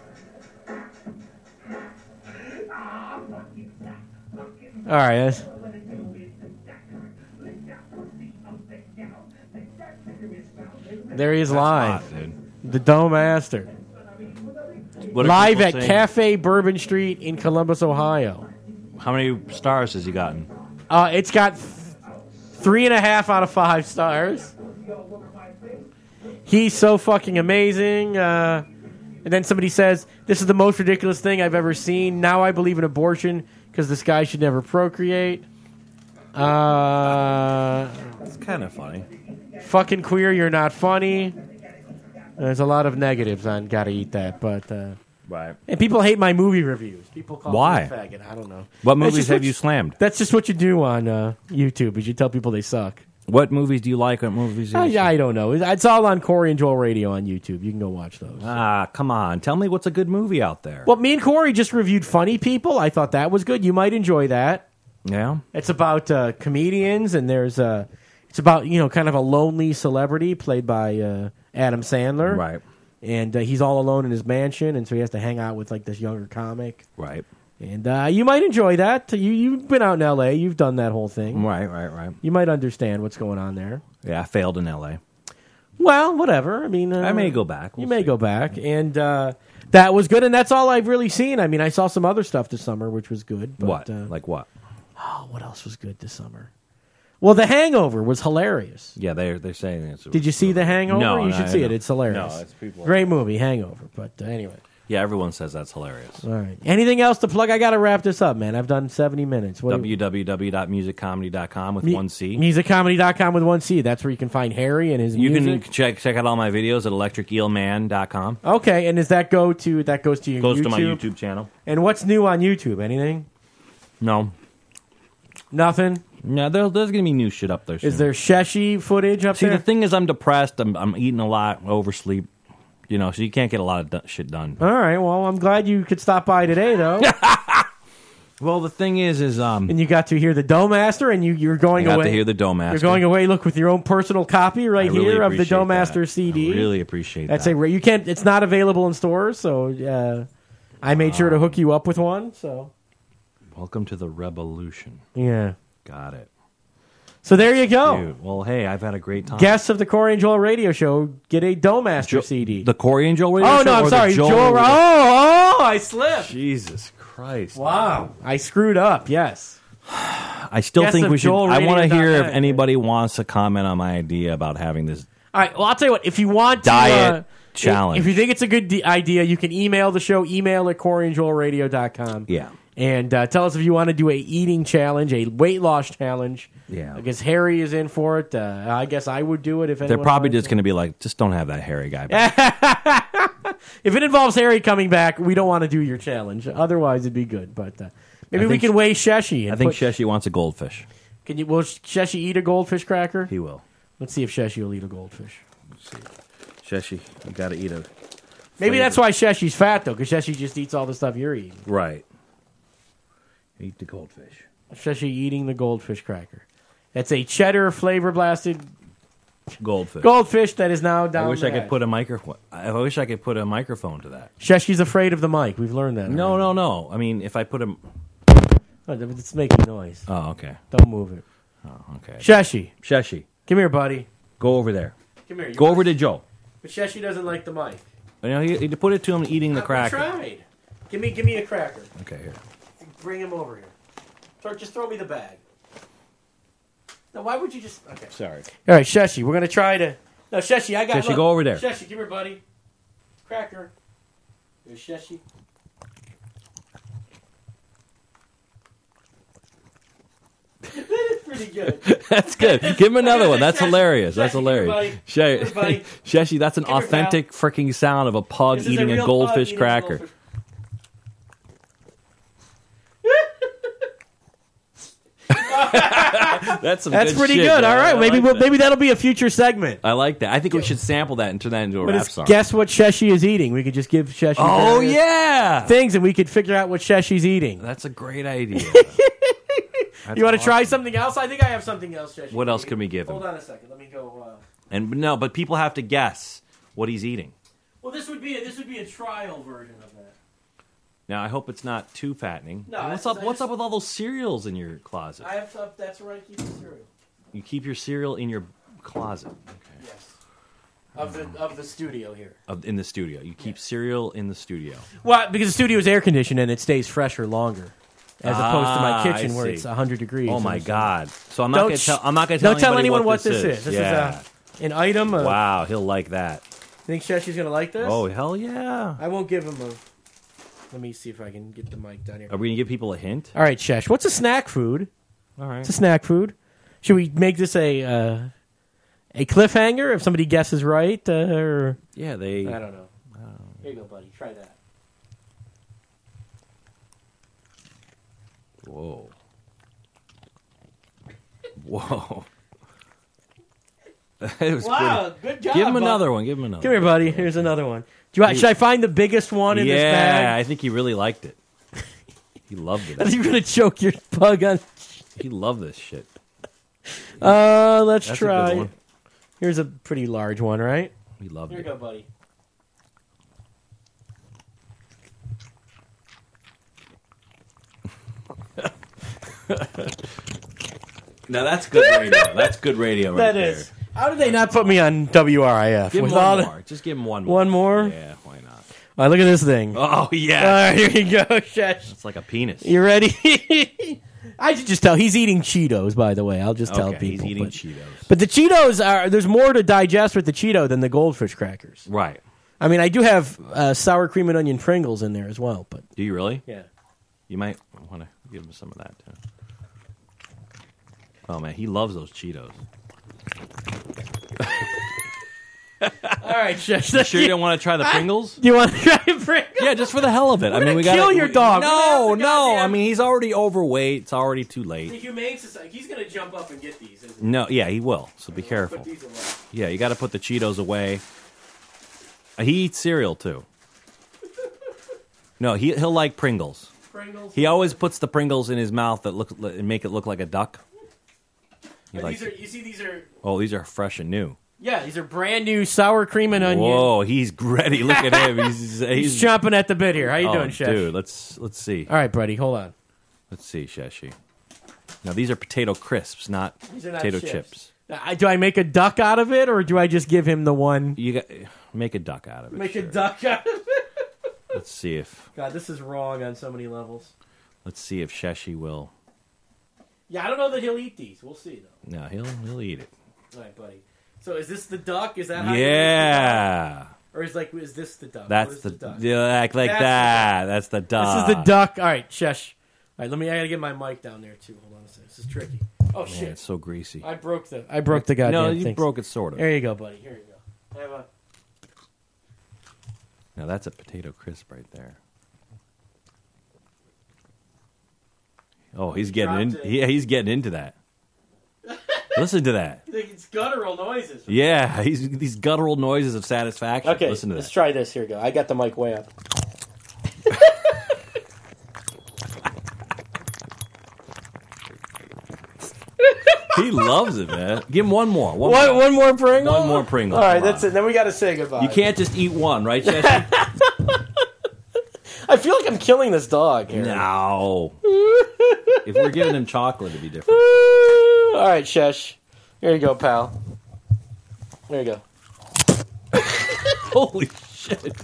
All right. that's- There he is live. Hot, dude. The Dough Master. What are Live people at saying? Cafe Bourbon Street in Columbus, Ohio. How many stars has he gotten? Uh, it's got th- three and a half out of five stars. He's so fucking amazing. Uh, and then somebody says, "This is the most ridiculous thing I've ever seen. Now I believe in abortion because this guy should never procreate." Uh, It's kind of funny. fucking queer, you're not funny. There's a lot of negatives on Gotta Eat That, but uh, Right. and people hate my movie reviews. People call Why? me a faggot. I don't know. What That's movies just have what you slammed? That's just what you do on uh, YouTube. Is you tell people they suck. What movies do you like? What movies do you I, I don't know. It's all on Corey and Joel Radio on YouTube. You can go watch those. Ah, come on. Tell me what's a good movie out there. Well, me and Corey just reviewed Funny People. I thought that was good. You might enjoy that. Yeah? It's about uh, comedians, and there's uh, it's about you know kind of a lonely celebrity played by uh, Adam Sandler, Right. And uh, he's all alone in his mansion, and so he has to hang out with like this younger comic. Right. And uh, you might enjoy that. You you've been out in L A. You've done that whole thing. Right, right, right. You might understand what's going on there. Yeah, I failed in L A. Well, whatever. I mean, uh, I may go back. We'll you may see. go back, and uh, that was good. And that's all I've really seen. I mean, I saw some other stuff this summer, which was good. But, What? Uh, Like what? oh, what else was good this summer? Well, The Hangover was hilarious. Yeah, they're they're saying it's. Did you see The Hangover? No, you should I- see I it. know. It's hilarious. No, it's people- Great movie, Hangover. But uh, anyway, Yeah, everyone says that's hilarious. all right. Anything else to plug? I got to wrap this up, man. I've done seventy minutes. What w w w dot music comedy dot com with mu- one C. music comedy dot com with one C. That's where you can find Harry and his You music. can check check out all my videos at electric eel man dot com. Okay, and does that go to that goes to your Goes YouTube? to my YouTube channel. And what's new on YouTube? Anything? No. Nothing. No, there, there's going to be new shit up there soon. Is there Sheshi footage up See, there? the thing is, I'm depressed. I'm, I'm eating a lot, oversleep. You know, so you can't get a lot of do- shit done. All right. Well, I'm glad you could stop by today, though, Well, the thing is, is um, and you got to hear the Dough Master, and you you're I going got away. to hear the Dough Master. You're going away. Look with your own personal copy right I really here of the appreciate Dough Master that. C D. I really appreciate That's that. a you can't. It's not available in stores, so uh, I made sure to hook you up with one. So Welcome to the revolution. yeah. Got it. So there you go. Dude, well, hey, I've had a great time. Guests of the Corey and Joel Radio Show get a Dough Master Jo- C D. The Corey and Joel Radio oh Show no, I'm or the sorry, Joel Joel. Radio- Oh, oh, I slipped. Jesus Christ. Wow, I screwed up. Yes. I still Guest think of we should. Joel I want to Radio hear dot if net. anybody wants to comment on my idea about having this. All right. Well, I'll tell you what. If you want to, Diet uh, challenge. If you think it's a good d- idea, you can email the show. Email at corey and joel radio dot com. Yeah. And uh, tell us if you want to do a eating challenge, a weight loss challenge. Yeah. I guess Harry is in for it. Uh, I guess I would do it if They're anyone probably wanted just to. going to be like, just don't have that hairy guy back. If it involves Harry coming back, we don't want to do your challenge. Otherwise, it'd be good. But uh, maybe I we think can weigh Sheshi. And I think put, Sheshi wants a goldfish. Can you? Will Sheshi eat a goldfish cracker? He will. Let's see if Sheshi will eat a goldfish. Sheshi, you got to eat a. Maybe flavor. that's why Sheshi's fat though, because Sheshi just eats all the stuff you're eating. Right. Eat the goldfish. Sheshi eating the goldfish cracker. That's a cheddar flavor blasted Goldfish. goldfish that is now down. I wish the I could hatch. put a microphone. I wish I could put a microphone to that. Sheshi's afraid of the mic. We've learned that. No, already. no, no. I mean, if I put a. Oh, it's making noise. Oh, okay. Don't move it. Oh, okay. Sheshi, Sheshi, come here, buddy. go over there. Come here. You Go want- over to Joe. But Sheshi doesn't like the mic. You know, you, you put it to him eating the I cracker. tried. Give me, give me a cracker. Okay, here. Bring him over here. Throw, just throw me the bag. Now, why would you just? Okay. Sorry. All right, Sheshi, we're gonna try to. No, Sheshi, I got. Sheshi, look. go over there. Sheshi, come here, buddy. Cracker. Here's Sheshi. That is pretty good. That's good. Give him another one. That's Sheshi, hilarious. That's Sheshi, come here, hilarious. buddy. She- Come here, buddy. Sheshi, that's an Come here, authentic freaking sound of a pug This is eating a, real goldfish pug eating a cracker. goldfish. That's some That's good pretty shit, good. man. All right, I maybe like we'll, that. maybe that'll be a future segment. I like that. I think we should sample that and turn that into a But rap it's song. guess what Sheshi is eating. We could just give Sheshi. Oh various yeah, things, and we could figure out what Sheshi's eating. that's a great idea. That's You want to awesome. try something else? I think I have something else, Sheshi. What else can we give him? Hold on a second. Let me go. Uh... And no, but people have to guess what he's eating. Well, this would be a, this would be a trial version of that. Now I hope it's not too fattening. No, And what's I- up? I What's just- up with all those cereals in your closet? I have. Uh, that's where I keep the cereal. You keep your cereal in your closet. Okay. Yes. Of the of the studio here. Of, in the studio. You keep cereal in the studio. Well, because the studio is air conditioned and it stays fresher longer, as opposed to my Ah, kitchen I where see. it's hundred degrees. Oh my and- God! So I'm not Don't going to sh- tell. I'm not going to tell. Don't tell anybody anyone what what this is. This yeah. is a, an item. Of, Wow, he'll like that. Think Sheshi's gonna like this? Oh hell yeah! I won't give him a. Let me see if I can get the mic down here. Are we going to give people a hint? All right, Shesh. What's a snack food? All right. It's a snack food. Should we make this a uh, a cliffhanger if somebody guesses right? Uh, or Yeah, they. I don't know. Here you go, buddy. Try that. Whoa. Whoa. It was Wow, pretty- good job. Give him bud. another one. Give him another. Come here, buddy. Here's another one. Do you want, should I find the biggest one in yeah, this bag? I think he really liked it. He loved I think it. you're gonna choke your pug on. He loved this shit. Uh, let's That's a good try. one. Here's a pretty large one, right? He loved Here you it. go, buddy. Now that's good radio. That's good radio right That there. is. How did they not put me on W R I F? Give him With one all the- more. Just give him one more. One more? Yeah, why not? All right, look at this thing. Oh All yeah, right, here you go, Shesh. it's like a penis. You ready? I should just tell. He's eating Cheetos, by the way. I'll just tell Okay, people. he's eating but, Cheetos. but the Cheetos are. There's more to digest with the Cheeto than the goldfish crackers. Right? I mean, I do have uh, sour cream and onion Pringles in there as well. But Do you really? yeah. You might want to give him some of that too. Oh man, he loves those Cheetos. All right, Shesh. You sure you don't want to try the Pringles? Do you want to try Pringles? Yeah, just for the hell of it. I mean, gonna we got kill your dog. We're No, gonna have the no. goddamn- I mean, he's already overweight. It's already too The late. Humane Society. He's going to jump up and get these. Isn't he? No, yeah, he will. So be careful. Put these away. Yeah, you got to put the Cheetos away. Uh, He eats cereal too. No, he he'll like Pringles. Pringles. He always puts the Pringles in his mouth that look and make it look like a duck. He But likes these are. it. You see, these are. Oh, these are fresh and new. Yeah, these are brand new sour cream and onion. Whoa, he's ready. Look at him. He's he's, He's chomping at the bit here. How you oh, doing, Shesh? dude. Let's let's see. All right, buddy. Hold on. Let's see, Sheshi. Now these are potato crisps, not These are not potato chips. chips. I, do I make a duck out of it, or do I just give him the one? You got make a duck out of it. Make sure. a duck out of it. Let's see if God, this is wrong on so many levels. let's see if Sheshi will. Yeah, I don't know that he'll eat these. We'll see, though. No, he'll he'll eat it. All right, buddy. So is this the duck? Is that how you Yeah. make the duck? Or is like is this the duck? That's What is the, the duck? yeah, like, like That's that. the That's the duck. This is the duck. All right, shush. All right, let me. I gotta get my mic down there too. Hold on a second. This is tricky. Oh Man, shit! it's so greasy. I broke the. I broke the goddamn. No, you things. broke it sort of. There you go, buddy. Here you go. I have a. Now that's a potato crisp right there. Oh, he's getting in. dropped it. Yeah, he's getting into that. Listen to that. It's guttural noises. Yeah, he's these guttural noises of satisfaction. Okay, Listen to let's that. try this. Here we go. I got the mic way up. He loves it, man. Give him one more. One, One, more. one more Pringle? One more Pringle. All right, Come that's on. it. Then we got to say goodbye. You can't just eat one, right, Cheshire? I feel like I'm killing this dog here. No. If we're giving him chocolate, it'd be different. All right, Shesh. Here you go, pal. There you go. Holy shit.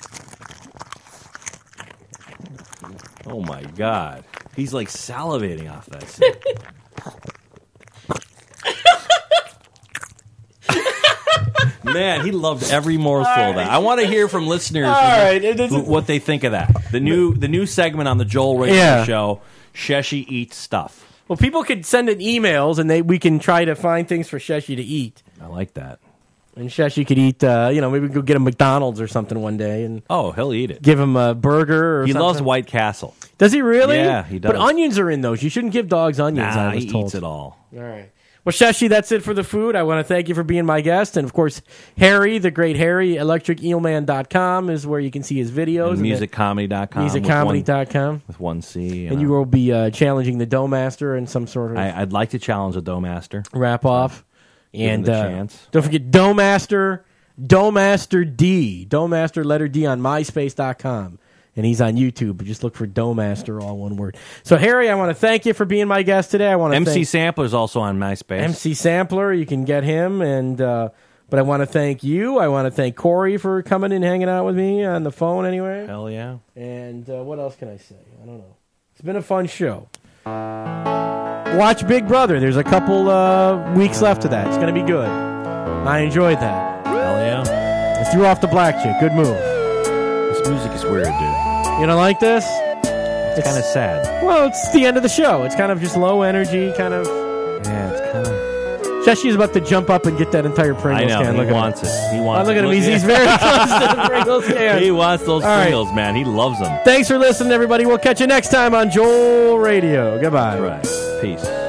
Oh, my God. He's like salivating off that shit. Man, he loved every morsel All of that. right. I want to hear from listeners All right, it is- who- what they think of that. The new the new segment on the Joel Radio Yeah. Show, Sheshi Eats Stuff. Well, people could send in emails, and they we can try to find things for Sheshi to eat. I like that. And Sheshi could eat, uh, you know, maybe go get a McDonald's or something one day, and Oh, he'll eat it. give him a burger. Or He something. loves White Castle. Does he really? Yeah, he does. But onions are in those. You shouldn't give dogs onions. Nah, I was he told. eats it all. All right. Well, Sheshi, that's it for the food. I want to thank you for being my guest. And, of course, Harry, the great Harry, electric eel man dot com is where you can see his videos. And music comedy dot com. music comedy dot com. With one C. And you will be uh, challenging the Doughmaster in some sort of I, I'd like to challenge a Doughmaster. wrap off. Give him And the uh, chance. don't forget Doughmaster, Doughmaster D, Doughmaster letter D on myspace dot com. And he's on YouTube, but just look for Doughmaster, all one word. So, Harry, I want to thank you for being my guest today. I want to M C thank Sampler's also on MySpace. M C Sampler. You can get him, and uh, but I want to thank you. I want to thank Corey for coming and hanging out with me on the phone. Anyway, Hell yeah. and uh, what else can I say? I don't know. It's been a fun show. Watch Big Brother. There's a couple uh, weeks left of that. It's going to be good. I enjoyed that. Hell yeah. I threw off the black chick. Good move. This music is weird, dude. You don't like this? It's kind of sad. Well, it's the end of the show. It's kind of just low energy, kind of. Yeah, it's kind of. Sheshi's about to jump up and get that entire Pringles I know. can. He Look at wants him. it. He Oh, wants look it. at him. He's, he's very close to the Pringles can. He wants those All right. Pringles, man. He loves them. Thanks for listening, everybody. We'll catch you next time on Joel Radio. Goodbye. Right. Peace.